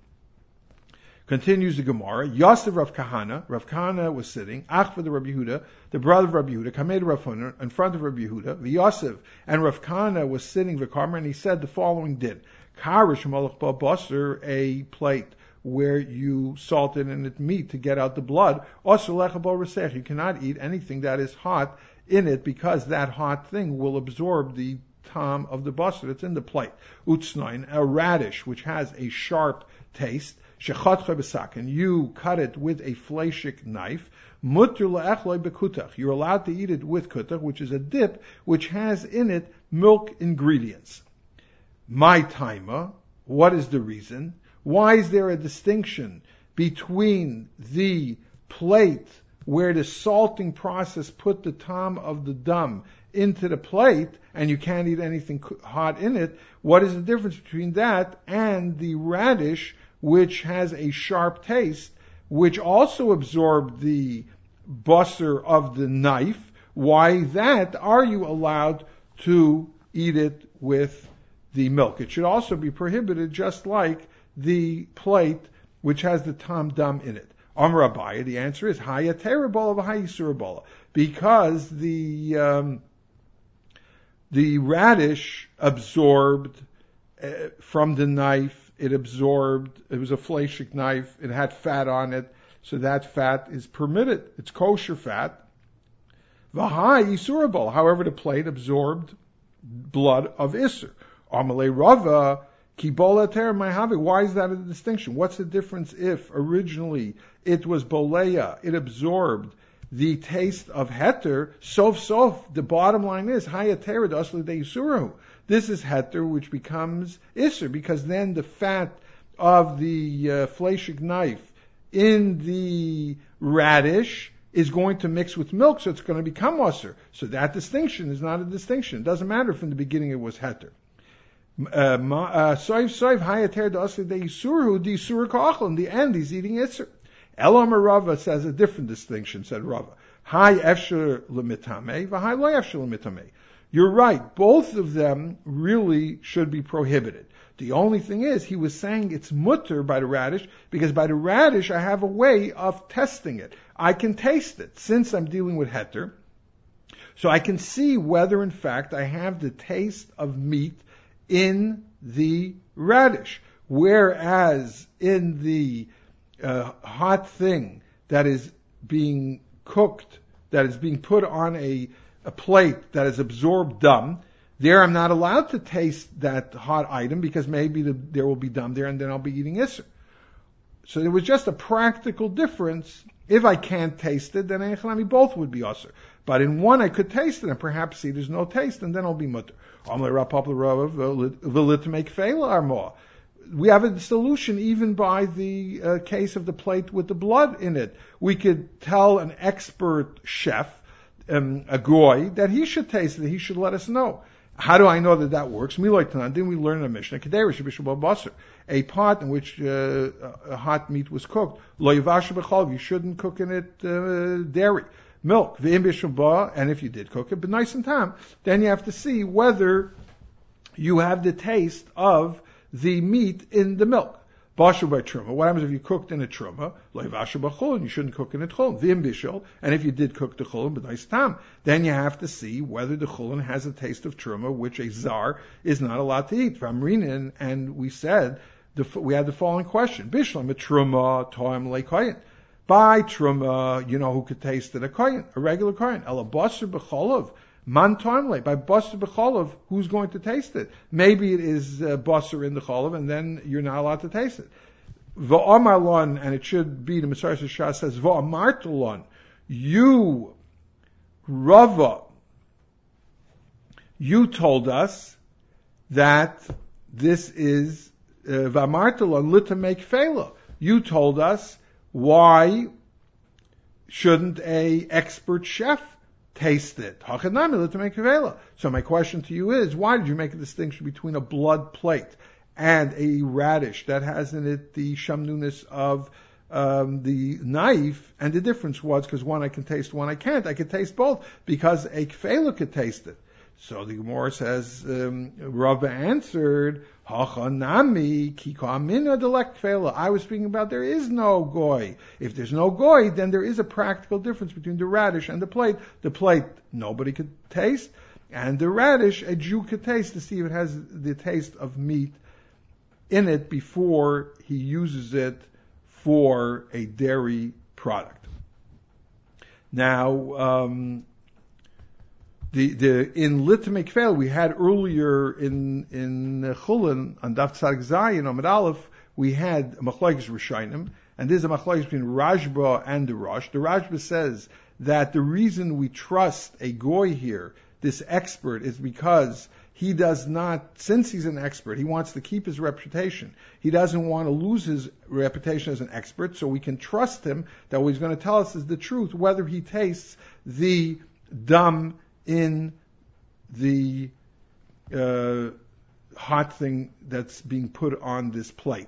Continues the Gemara. Yosef Rav Kahana was sitting. Achva the Rabbi Yehuda, the brother of Rabbi Yehuda, Kamed Rav Huna, in front of Rabbi Yehuda. Yosef and Rav Kahana was sitting v'karmer, and he said the following din: Karish malach ba basar, a plate where you salted in it meat to get out the blood. Also lecha ba resech, you cannot eat anything that is hot in it, because that hot thing will absorb the tam of the basar that's in the plate. Utsnain, a radish which has a sharp taste. And you cut it with a fleshik knife. You're allowed to eat it with kutach, which is a dip which has in it milk ingredients. My taima, what is the reason? Why is there a distinction between the plate where the salting process put the tam of the dum into the plate and you can't eat anything hot in it? What is the difference between that and the radish, which has a sharp taste, which also absorbed the basar of the knife? Why that are you allowed to eat it with the milk? It should also be prohibited, just like the plate which has the tam dum in it. Amar Abaye, the answer is haya terabala v'haya surabala, because the radish absorbed from the knife. It was a fleshik knife, it had fat on it, so that fat is permitted. It's kosher fat. V'hai isurabal, however the plate absorbed blood of Isser. Amalei Rava, kibola ter ma'havi. Why is that a distinction? What's the difference if originally it was boleya, it absorbed the taste of heter, sof, the bottom line is, hayatera dasli de yisurahu. This is heter, which becomes isser, because then the fat of the fleshik knife in the radish is going to mix with milk, so it's going to become usser. So that distinction is not a distinction. It doesn't matter if in the beginning it was heter. Soif hayatera dasli de yisurahu, the yisur kachal. In the end, he's eating isser. Elam Rava says a different distinction, said Rava. Hi efshar l'mitame, v'hai lo efshar l'mitame. You're right. Both of them really should be prohibited. The only thing is, he was saying it's mutter by the radish, because by the radish I have a way of testing it. I can taste it, since I'm dealing with heter. So I can see whether, in fact, I have the taste of meat in the radish. Whereas in the hot thing that is being cooked, that is being put on a plate that is absorbed dum, there I'm not allowed to taste that hot item because maybe there will be dum there and then I'll be eating isser. So there was just a practical difference. If I can't taste it, then Eichanami both would be usser. But in one I could taste it and perhaps see there's no taste and then I'll be mutter. We have a solution even by the case of the plate with the blood in it. We could tell an expert chef, a goy, that he should taste it, he should let us know. How do I know that works? Didn't we learn in the Mishnah? A pot in which hot meat was cooked. You shouldn't cook in it dairy. Milk. And if you did cook it, but nice and time, then you have to see whether you have the taste of the meat in the milk. Bashu by truma. What happens if you cooked in a truma? Loivashu b'chulin. You shouldn't cook in a chulin. V'im bishul. And if you did cook the chulin, but nice tam, then you have to see whether the chulin has a taste of truma, which a zar is not allowed to eat. V'amrinin, and we said we had the following question: Bishlam a truma toim leikoyin. By truma, you know who could taste it? A koyin, a regular koyin. Ela basur b'cholav. Man toimle, by basar b'cholov, who's going to taste it? Maybe it is basar in the cholov, and then you're not allowed to taste it. V'amarlon, and it should be, the Messiah Shah says, v'amartalon, you, Rava, you told us that this is, v'amartalon, lita make fela. You told us, why shouldn't a expert chef taste it? So my question to you is, why did you make a distinction between a blood plate and a radish that has in it the shamnunis of the knife? And the difference was, because one I can taste, one I can't. I could taste both, because a kfela could taste it. So the Gemara says, Rava answered, Hachanami kika mina delek kfela. I was speaking about there is no goy. If there's no goy, then there is a practical difference between the radish and the plate. The plate nobody could taste, and the radish a Jew could taste to see if it has the taste of meat in it before he uses it for a dairy product. Now, in Litmei Kvel we had earlier in Chulin on Daf Tzadik Zayin Amud Aleph, we had a machlokes Rishonim, and there's a machlokes between Rashba and the Rosh. The Rashba says that the reason we trust a goy here, this expert, is because he does not, since he's an expert, he wants to keep his reputation. He doesn't want to lose his reputation as an expert, so we can trust him that what he's going to tell us is the truth, whether he tastes the dam in the hot thing that's being put on this plate.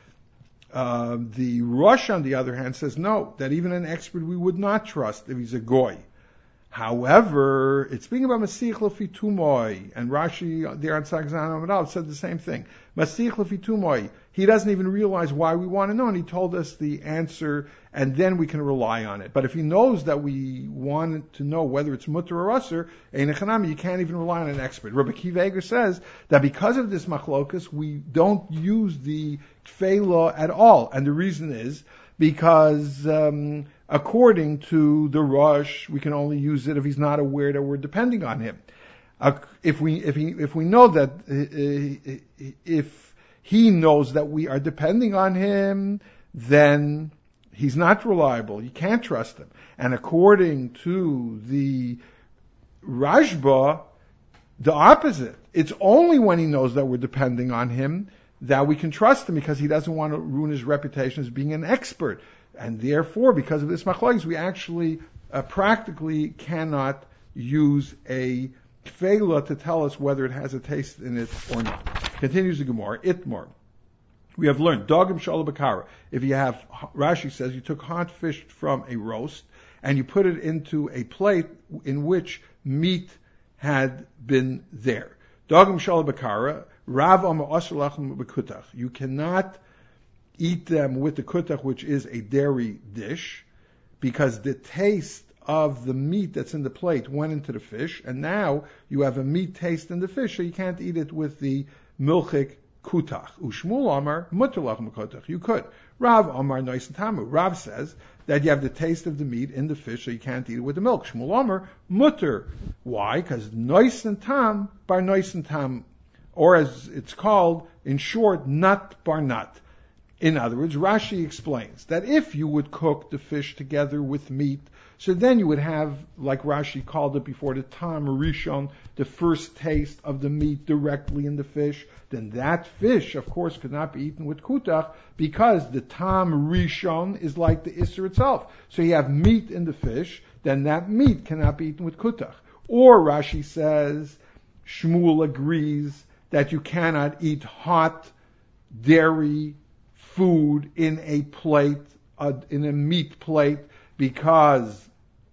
The Rosh, on the other hand, says no, that even an expert we would not trust if he's a goy. However, it's speaking about Masich Lefitumoi, and Rashi there on Sagzan Amadal said the same thing. Masich Lefitumoi, he doesn't even realize why we want to know, and he told us the answer, and then we can rely on it. But if he knows that we want to know whether it's mutter or usser, you can't even rely on an expert. Rabbi Kiva Eger says that because of this machlokus, we don't use the tefillah at all, and the reason is because according to the Rosh, we can only use it if he's not aware that we're depending on him. If we know that if he knows that we are depending on him, then he's not reliable. You can't trust him. And according to the Rashba, the opposite. It's only when he knows that we're depending on him that we can trust him, because he doesn't want to ruin his reputation as being an expert. And therefore, because of this machlokes, we actually practically cannot use a kfela to tell us whether it has a taste in it or not. Continues the Gemara, Itmar. We have learned, dogim shalom bakara. If you have, Rashi says, you took hot fish from a roast, and you put it into a plate in which meat had been there. Dogim shal bakara, Rav Amar Asher lachem b'kutach. You cannot eat them with the kutach, which is a dairy dish, because the taste of the meat that's in the plate went into the fish, and now you have a meat taste in the fish, so you can't eat it with the milchik kutach. Ushmul Amar mutter lachem b'kutach. You could. Rav Amar Nois and Tamu. Rav says that you have the taste of the meat in the fish, so you can't eat it with the milk. Shmuel Amar mutter. Why? Because Nois and Tam bar Nois and Tam, or as it's called in short, nut bar nut. In other words, Rashi explains that if you would cook the fish together with meat, so then you would have, like Rashi called it before, the tam rishon, the first taste of the meat directly in the fish, then that fish, of course, could not be eaten with kutach, because the tam rishon is like the isser itself. So you have meat in the fish, then that meat cannot be eaten with kutach. Or Rashi says, Shmuel agrees that you cannot eat hot dairy food in a plate, in a meat plate, because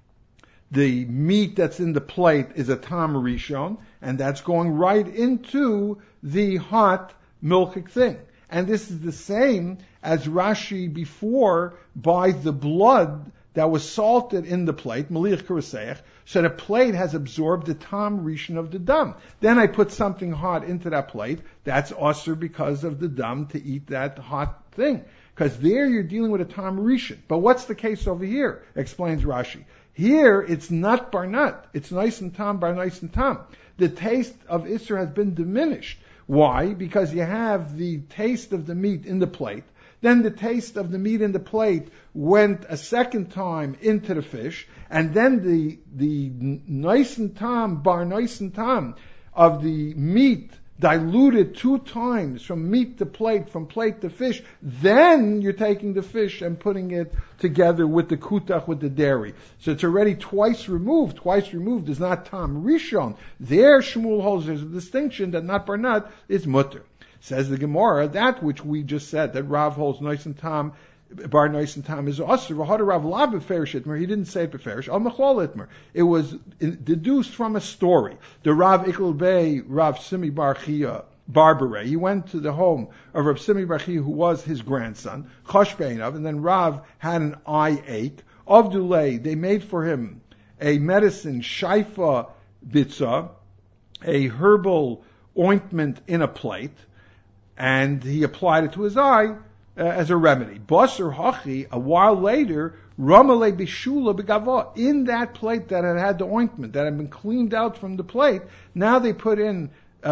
the meat that's in the plate is a tam rishon, and that's going right into the hot milchik thing. And this is the same as Rashi before, by the blood that was salted in the plate, maliach karaseach, so the plate has absorbed the tam rishon of the dam. Then I put something hot into that plate, that's osur because of the dam to eat that hot thing. Because there you're dealing with a tam rishon. But what's the case over here? Explains Rashi. Here it's nut bar nut. It's nice and tam bar nice and tam. The taste of Isser has been diminished. Why? Because you have the taste of the meat in the plate. Then the taste of the meat in the plate went a second time into the fish, and then the nice and tam bar nice and tam of the meat diluted 2 times from meat to plate, from plate to fish. Then you're taking the fish and putting it together with the kutach, with the dairy. So it's already twice removed. Twice removed is not tam rishon. There Shmuel holds there's a distinction that not bar nut is mutter. Says the Gemara, that which we just said, that Rav holds nice and tam, bar nice and tam is asr. V'hada Rav la beferish itmer. He didn't say it beferish. Al mechol itmer. It was deduced from a story. The Rav Ikl Bey, Rav Simi Bar Chia, Barbare. He went to the home of Rav Simi Bar Chia, who was his grandson, Chosh Beinav, and then Rav had an eye ache. Avdulay, they made for him a medicine, shaifa bitza, a herbal ointment in a plate, and he applied it to his eye as a remedy. Basar hachi, a while later, ramale bishula begava, in that plate that had the ointment, that had been cleaned out from the plate, now they put in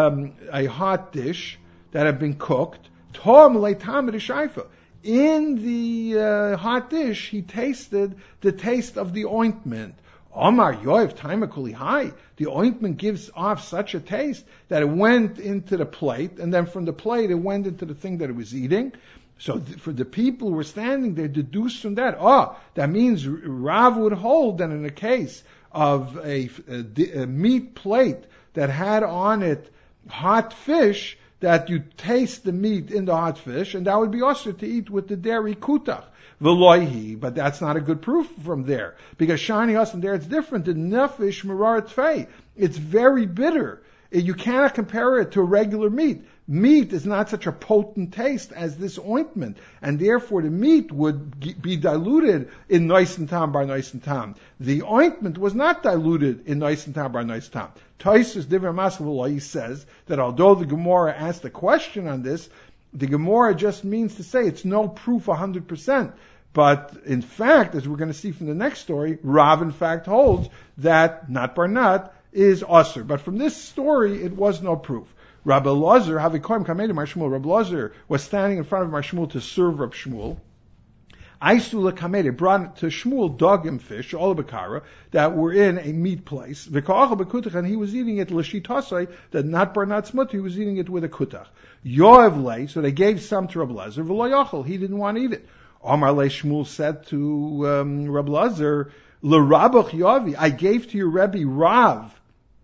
a hot dish that had been cooked. Tom le tamid shaifa. In the hot dish, he tasted the taste of the ointment. Omar Yoav Taimakuli High. The ointment gives off such a taste that it went into the plate, and then from the plate it went into the thing that it was eating. So for the people who were standing there, deduced from that, that means Rav would hold that in a case of a meat plate that had on it hot fish, that you taste the meat in the hot fish, and that would be also to eat with the dairy kutach. Veloihi, but that's not a good proof from there, because shani hasan there it's different. The nefesh marar tfei, it's very bitter. You cannot compare it to regular meat. Meat is not such a potent taste as this ointment, and therefore the meat would be diluted in nice and tam bar nice and tam. The ointment was not diluted in nice and tam bar nice and tam. Taisus Divrei Masav, he says that although the Gemara asked a question on this, the Gemara just means to say it's no proof 100%. But in fact, as we're going to see from the next story, Rav in fact holds that not bar nut is asr. But from this story, it was no proof. Rabbi Lazar, Havikoim Kamed Mar Shmuel, Rabbi Lazar was standing in front of Mar Shmuel to serve Rabbi Shmuel. Aisula Kamed brought to Shmuel dogim fish, all bakara, that were in a meat place. V'ka'achal b'kutach, and he was eating it l'shitasai, that not bar nut smut, he was eating it with a kutach. Yoav lei, so they gave some to Rabbi Lazar, v'lo yachal, he didn't want to eat it. Amar lei, Shmuel said to Rabbi Lazar, l'rabach yavi, I gave to your Rebbe Rav,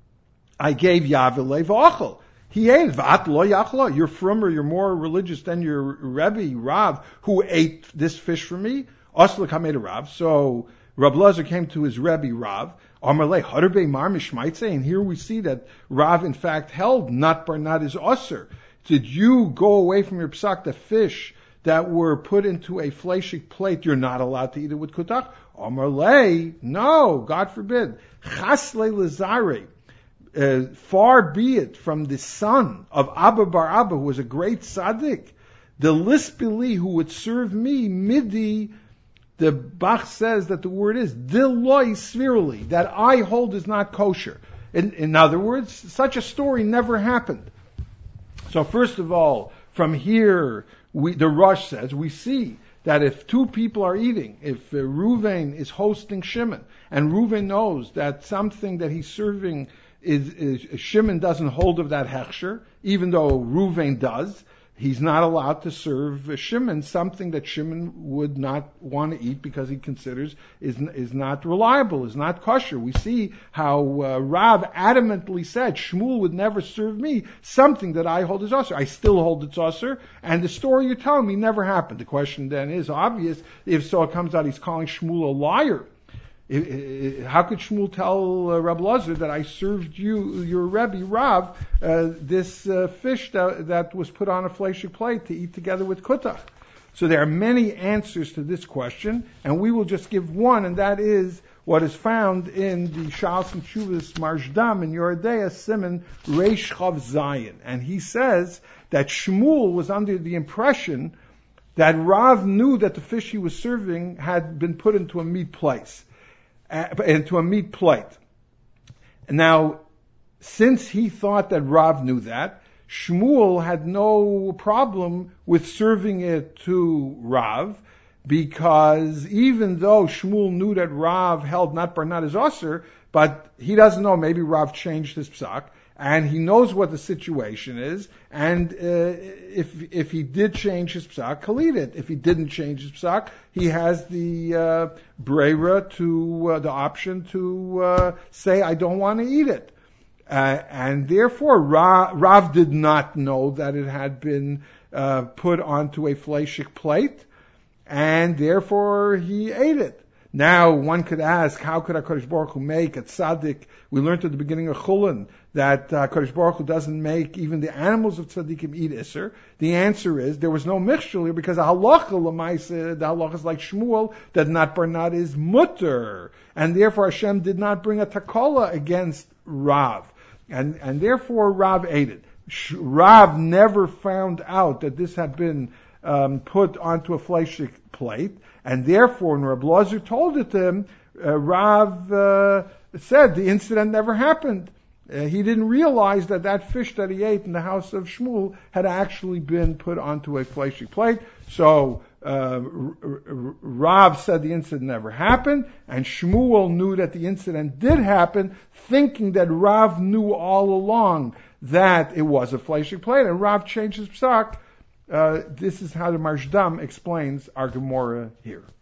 I gave Yavilei v'achal. He ate vat lo yachla. You're firmer, you're more religious than your Rebbe Rav, who ate this fish for me. Asla kamei Rav. So Rab Elazar came to his Rebbe Rav, Amarle Harbe Mar Mishmaitze, and here we see that Rav in fact held not barnat is usher. Did you go away from your psak, the fish that were put into a fleshik plate, you're not allowed to eat it with kutach? Amarle, no, God forbid. Chasle Lazare. Far be it from the son of Abba Bar Abba, who was a great tzaddik, the lispili who would serve me midi. The Bach says that the word is diloi sviruli, that I hold is not kosher. In other words, such a story never happened. So first of all, from here, the Rosh says, we see that if two people are eating, if Reuven is hosting Shimon, and Reuven knows that something that he's serving is Shimon doesn't hold of that hechsher, even though Reuven does, he's not allowed to serve Shimon something that Shimon would not want to eat because he considers is not reliable, is not kosher. We see how Rav adamantly said, Shmuel would never serve me something that I hold as usher. I still hold it's usher, and the story you're telling me never happened. The question then is obvious. If so, it comes out he's calling Shmuel a liar. How could Shmuel tell Rab Elazar that I served you, your Rebbe Rav, this fish that was put on a fleshik plate to eat together with kutach? So there are many answers to this question, and we will just give one, and that is what is found in the Sha'as and Tshuvas Marshdam in Yoredeya Simon Reish Chav Zayin. And he says that Shmuel was under the impression that Rav knew that the fish he was serving had been put into a meat plate. Now, since he thought that Rav knew that, Shmuel had no problem with serving it to Rav, because even though Shmuel knew that Rav held not barnat as usher, but he doesn't know, maybe Rav changed his psak, and he knows what the situation is, and if he did change his psak, he'll eat it. If he didn't change his psak, he has the breira to the option to say, I don't want to eat it. And therefore, Rav did not know that it had been put onto a fleshik plate, and therefore he ate it. Now, one could ask, how could HaKadosh Baruch Hu make a tzaddik? We learned at the beginning of Chulin that HaKadosh Baruch Hu doesn't make even the animals of tzaddikim eat iser. The answer is, there was no mixture here, because the halacha is like Shmuel, that not barnat is mutter. And therefore Hashem did not bring a takala against Rav. And therefore Rav ate it. Rav never found out that this had been put onto a fleshik plate, and therefore when Rab Elazar told it to him, Rav said the incident never happened. He didn't realize that fish that he ate in the house of Shmuel had actually been put onto a fleshik plate. So Rav said the incident never happened, and Shmuel knew that the incident did happen, thinking that Rav knew all along that it was a fleshik plate, and Rav changed his psak. This is how the Marshdam explains our Gemara here.